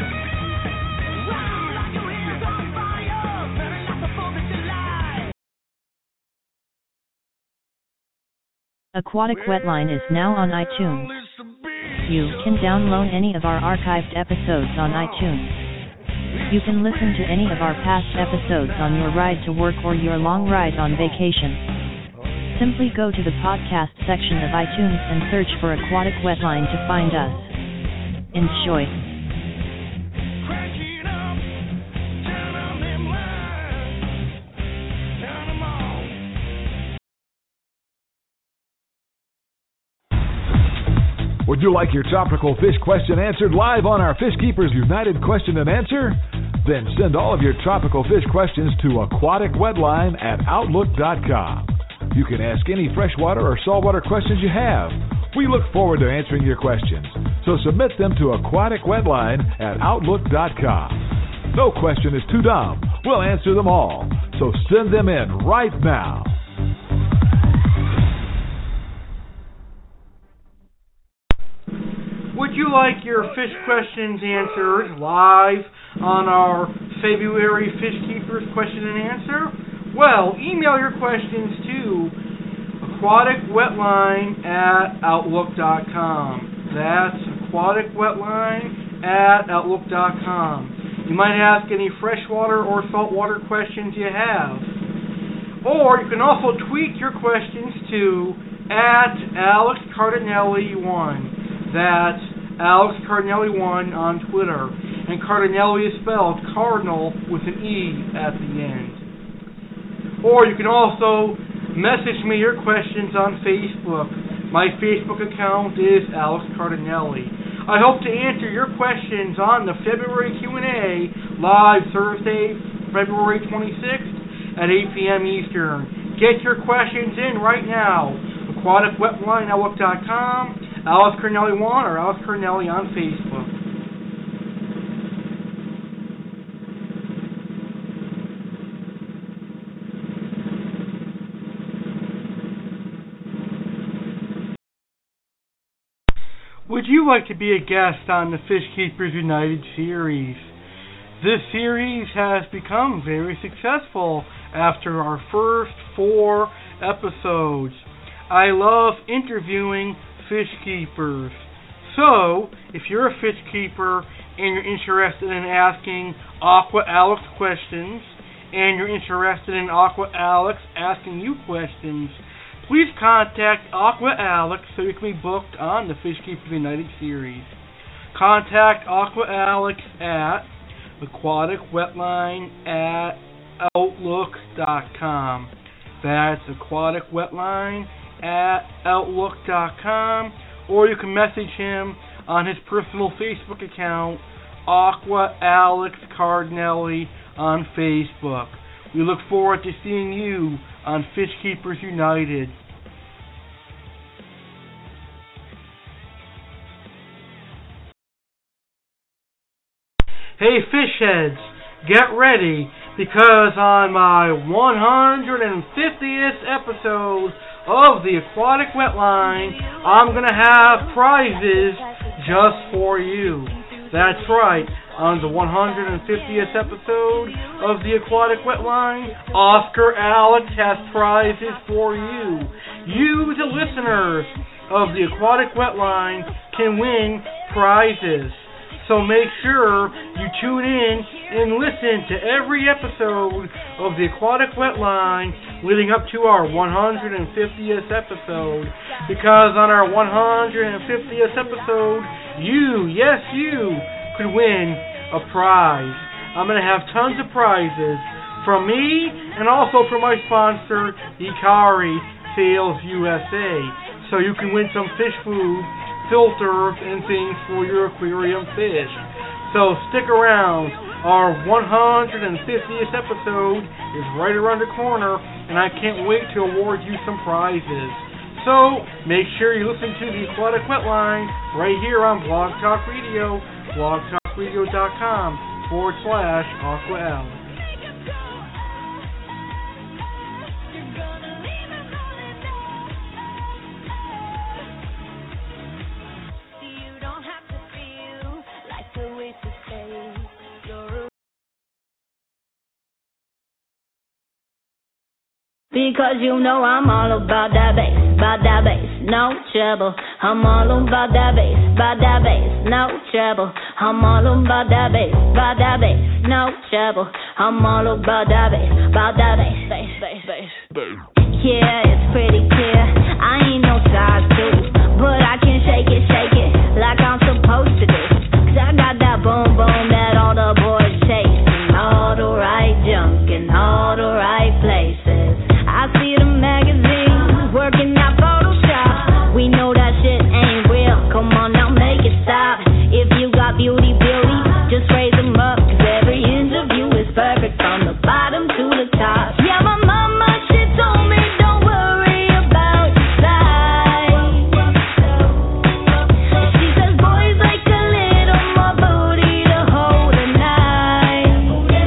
Aquatic Wetline is now on iTunes. You can download any of our archived episodes on iTunes. You can listen to any of our past episodes on your ride to work or your long ride on vacation. Simply go to the podcast section of iTunes and search for Aquatic Wetline to find us. Enjoy. Would you like your tropical fish question answered live on our Fish Keepers United Question and Answer? Then send all of your tropical fish questions to Aquatic Wetline at outlook dot com. You can ask any freshwater or saltwater questions you have. We look forward to answering your questions, so submit them to Aquatic Wetline at outlook dot com. No question is too dumb. We'll answer them all, so send them in right now. Would you like your fish questions answered live on our February Fish Keepers Question and Answer? Well, email your questions to aquatic wetline at outlook dot com. That's aquatic wetline at outlook dot com. You might ask any freshwater or saltwater questions you have. Or you can also tweet your questions to at Alex Cardinelli one. That's Alex Cardinelli one on Twitter. And Cardinelli is spelled Cardinal with an E at the end. Or you can also message me your questions on Facebook. My Facebook account is Alex Cardinelli. I hope to answer your questions on the February Q and A live Thursday, February twenty-sixth at eight p.m. Eastern. Get your questions in right now. aquatic wetline outlook dot com. Alex Cardinelli one or Alex Cardinelli on Facebook. would you like to be a guest on the Fish Keepers United series? This series has become very successful after our first four episodes. I love interviewing fish keepers. So, if you're a fish keeper and you're interested in asking Aqua Alex questions, and you're interested in Aqua Alex asking you questions, please contact Aqua Alex so you can be booked on the Fish Keepers United series. Contact Aqua Alex at aquatic wetline at outlook dot com. That's aquatic wetline at outlook dot com, or you can message him on his personal Facebook account, Aqua Alex Cardinelli, on Facebook. We look forward to seeing you on Fish Keepers United. Hey fish heads, get ready, because on my one hundred fiftieth episode of the Aquatic Wetline, I'm going to have prizes just for you. That's right, on the one hundred fiftieth episode of the Aquatic Wetline, Oscar Alex has prizes for you. You, the listeners of the Aquatic Wetline, can win prizes. So make sure you tune in and listen to every episode of the Aquatic Wetline leading up to our one hundred fiftieth episode. Because on our one hundred fiftieth episode, you, yes you, could win a prize. I'm going to have tons of prizes from me and also from my sponsor, Ikari Sales U S A. So you can win some fish food, filters, and things for your aquarium fish. So stick around. Our one hundred fiftieth episode is right around the corner, and I can't wait to award you some prizes. So make sure you listen to the Aquatic Wetline right here on Blog Talk Radio, blogtalkradio.com forward slash Aqua Alex. Because you know I'm all about that bass, about that bass, no trouble. I'm all about that bass, about that bass, no trouble. I'm all about that bass, about that bass, no trouble. I'm all about that bass, about that bass, bass, bass, bass. Yeah, it's pretty clear, I ain't no size two, but I can shake it, shake it, like I'm supposed to do. Cause I got that boom boom that all the boys chase, and all the right junk in all the right places. I see the magazines working out Photoshop. We know that shit ain't real. Come on now, make it stop. If you got beauty, beauty, just raise them up. Cause every inch of you is perfect from the bottom to the top. Yeah, my mama, she told me don't worry about size. She says boys like a little more booty to hold a knife.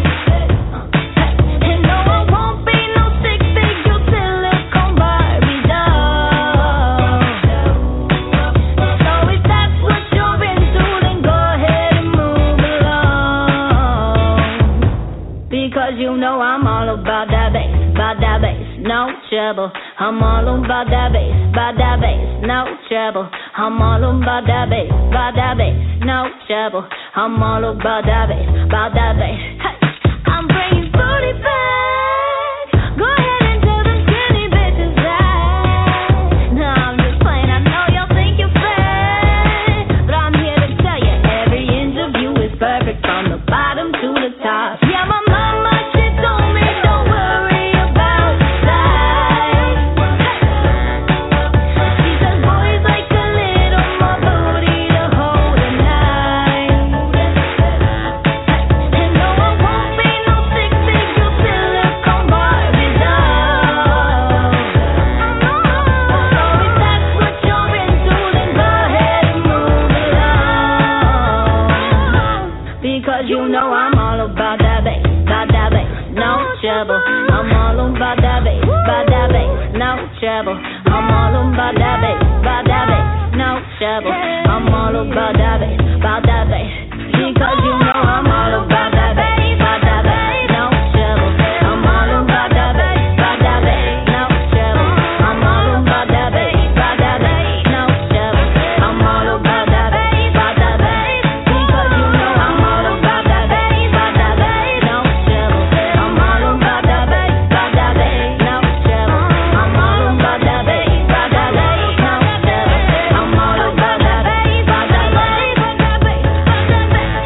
And no, I won't be no six figure silicone Barbie doll. So if that's what you're into, then go ahead and move along. Because you know I'm all about that bass, about that bass, no trouble. I'm all about that bass, about that bass, no trouble. I'm all about that bass, about that bass, no trouble. I'm all about that bass, about that bass. Hey, I'm bringing booty back. Go ahead and tell them skinny bitches that. No, I'm just playing. I know y'all think you're fat, but I'm here to tell you every inch of you is perfect from the bottom to the top. Yeah, my mama, she told me don't worry about size. She says boys like a little more booty to hold a knife. And no, I won't be no six figure silicone Barbie doll. So if that's what you're into, then go ahead and move along. Because you know I'm all about that bass, about that bass, no trouble. I'm all about that bass, about that bass, no trouble. I'm all about that bass, about that bass, no trouble. I'm all all about that bass, about that bass. Because you know I'm all about that bass, about that bass. No trouble. I'm all about that bass, about that bass. No trouble. I'm all about that bass, about that bass. No trouble. I'm all about that bass, about that bass. Because you know I'm all about that bass, about that bass. No trouble. I'm all about that bass, about that bass. No trouble. I'm all about that bass, about that bass. No trouble. I'm all about that bass, about that bass, about that bass, about that bass.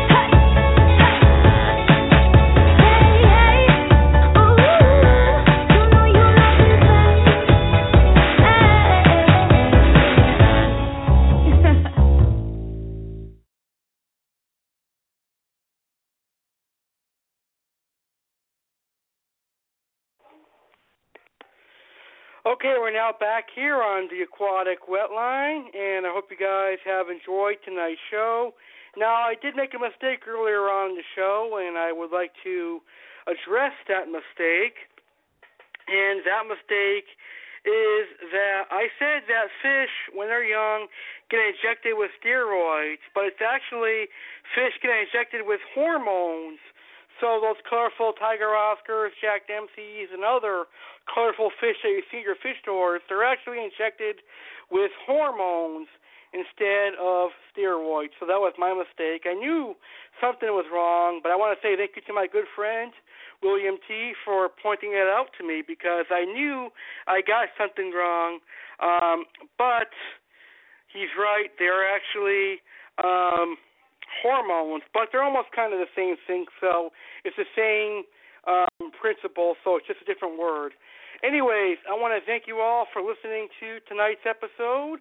Okay, we're now back here on the Aquatic Wetline, and I hope you guys have enjoyed tonight's show. Now, I did make a mistake earlier on in the show, and I would like to address that mistake. And that mistake is that I said that fish, when they're young, get injected with steroids, but it's actually fish get injected with hormones. So those colorful Tiger Oscars, Jack Dempsey's, and other colorful fish that you see in your fish stores, they're actually injected with hormones instead of steroids. So that was my mistake. I knew something was wrong, but I want to say thank you to my good friend, William T., for pointing it out to me, because I knew I got something wrong. Um, but he's right. They're actually Um, hormones, but they're almost kind of the same thing, so it's the same um, principle, so it's just a different word. Anyways, I want to thank you all for listening to tonight's episode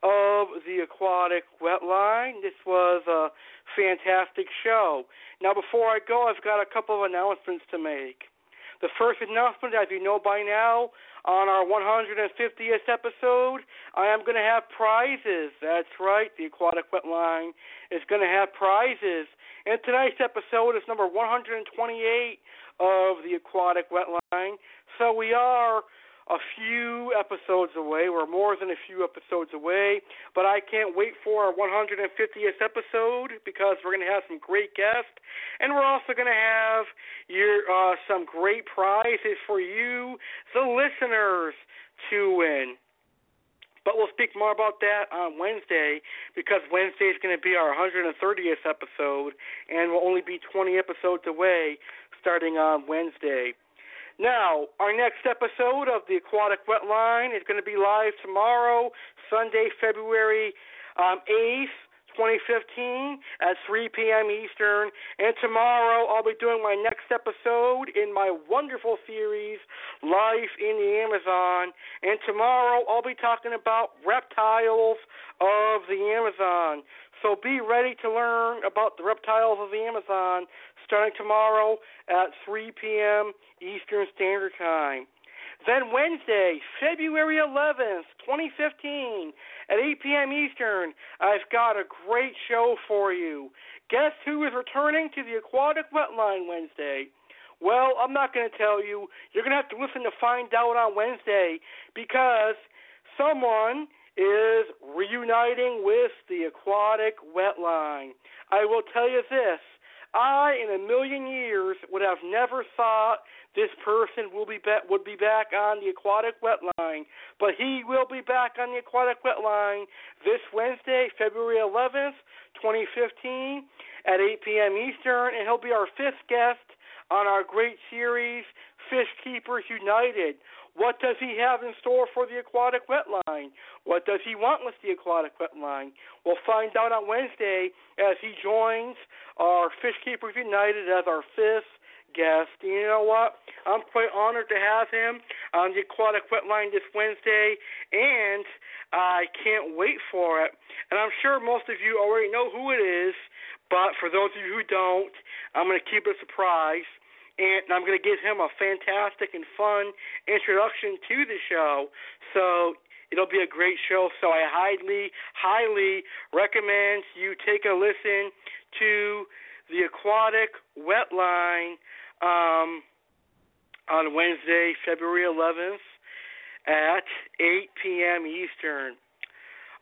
of the Aquatic Wetline. This was a fantastic show. Now, before I go, I've got a couple of announcements to make. The first announcement, as you know by now, on our one hundred fiftieth episode, I am going to have prizes. That's right, the Aquatic Wetline is going to have prizes. And tonight's episode is number one hundred twenty-eight of the Aquatic Wetline. So we are a few episodes away. We're more than a few episodes away. But I can't wait for our one hundred fiftieth episode, because we're going to have some great guests. And we're also going to have your uh, some great prizes for you, the listeners, to win. But we'll speak more about that on Wednesday, because Wednesday is going to be our one hundred thirtieth episode, and we'll only be twenty episodes away starting on Wednesday. Now, our next episode of the Aquatic Wetline is going to be live tomorrow, Sunday, February um, eighth, twenty fifteen, at three p.m. Eastern. And tomorrow I'll be doing my next episode in my wonderful series, Life in the Amazon. And tomorrow I'll be talking about reptiles of the Amazon. So be ready to learn about the reptiles of the Amazon starting tomorrow at three p.m. Eastern Standard Time. Then Wednesday, February eleventh, twenty fifteen, at eight p.m. Eastern, I've got a great show for you. Guess who is returning to the Aquatic Wetline Wednesday? Well, I'm not going to tell you. You're going to have to listen to find out on Wednesday, because someone is reuniting with the Aquatic Wetline. I will tell you this. I, in a million years, would have never thought this person will be ba- would be back on the Aquatic Wetline, but he will be back on the Aquatic Wetline this Wednesday, February eleventh, twenty fifteen, at eight p.m. Eastern, and he'll be our fifth guest on our great series, Fish Keepers United. What does he have in store for the Aquatic Wetline? What does he want with the Aquatic Wetline? We'll find out on Wednesday as he joins our Fish Keepers United as our fifth guest. And you know what? I'm quite honored to have him on the Aquatic Wetline this Wednesday, and I can't wait for it. And I'm sure most of you already know who it is, but for those of you who don't, I'm going to keep it a surprise. And I'm going to give him a fantastic and fun introduction to the show. So it'll be a great show. So I highly, highly recommend you take a listen to the Aquatic Wetline um, on Wednesday, February eleventh at eight p.m. Eastern.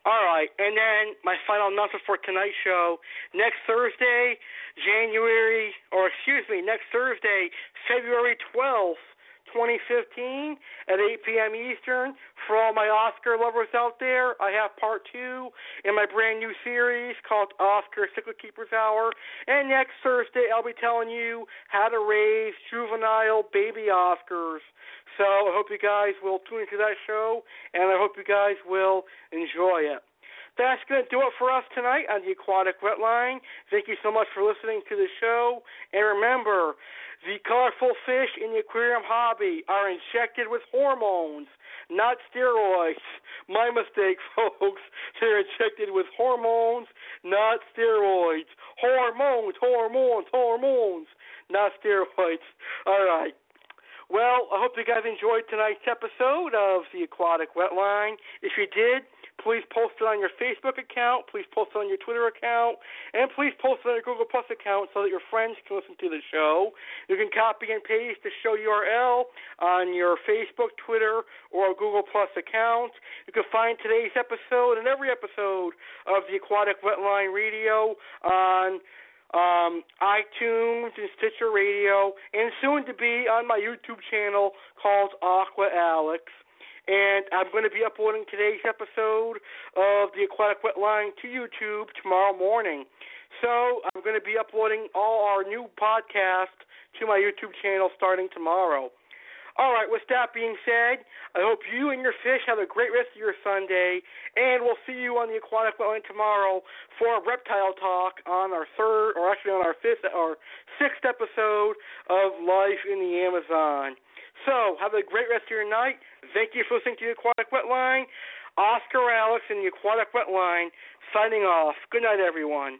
All right, and then my final announcement for tonight's show. Next Thursday, January, or excuse me, next Thursday, February twelfth, twenty fifteen, at eight p.m. Eastern. For all my Oscar lovers out there, I have part two in my brand new series called Oscar Secret Keepers Hour. And next Thursday, I'll be telling you how to raise juvenile baby Oscars. So I hope you guys will tune into that show, and I hope you guys will enjoy it. That's going to do it for us tonight on the Aquatic Wetline. Thank you so much for listening to the show. And remember, the colorful fish in the aquarium hobby are injected with hormones, not steroids. My mistake, folks. They're injected with hormones, not steroids. Hormones, hormones, hormones, not steroids. All right. Well, I hope you guys enjoyed tonight's episode of the Aquatic Wetline. If you did, please post it on your Facebook account, please post it on your Twitter account, and please post it on your Google Plus account so that your friends can listen to the show. You can copy and paste the show U R L on your Facebook, Twitter, or Google Plus account. You can find today's episode and every episode of the Aquatic Wetline Radio on Um, iTunes and Stitcher Radio, and soon to be on my YouTube channel called Aqua Alex. And I'm going to be uploading today's episode of the Aquatic Wetline to YouTube tomorrow morning. So I'm going to be uploading all our new podcasts to my YouTube channel starting tomorrow. All right, with that being said, I hope you and your fish have a great rest of your Sunday, and we'll see you on the Aquatic Wetline tomorrow for a reptile talk on our third, or actually on our fifth, or sixth episode of Life in the Amazon. So, have a great rest of your night. Thank you for listening to the Aquatic Wetline. Oscar Alex and the Aquatic Wetline signing off. Good night, everyone.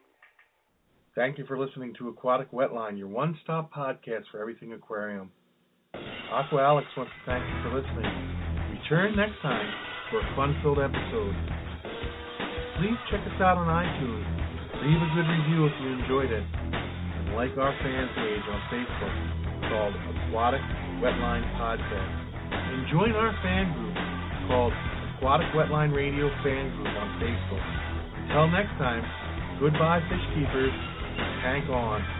Thank you for listening to Aquatic Wetline, your one-stop podcast for everything aquarium. Aqua Alex wants to thank you for listening. Return next time for a fun-filled episode. Please check us out on iTunes. Leave a good review if you enjoyed it. And like our fan page on Facebook called Aquatic Wetline Podcast. And join our fan group called Aquatic Wetline Radio Fan Group on Facebook. Until next time, goodbye, fish keepers. Tank on.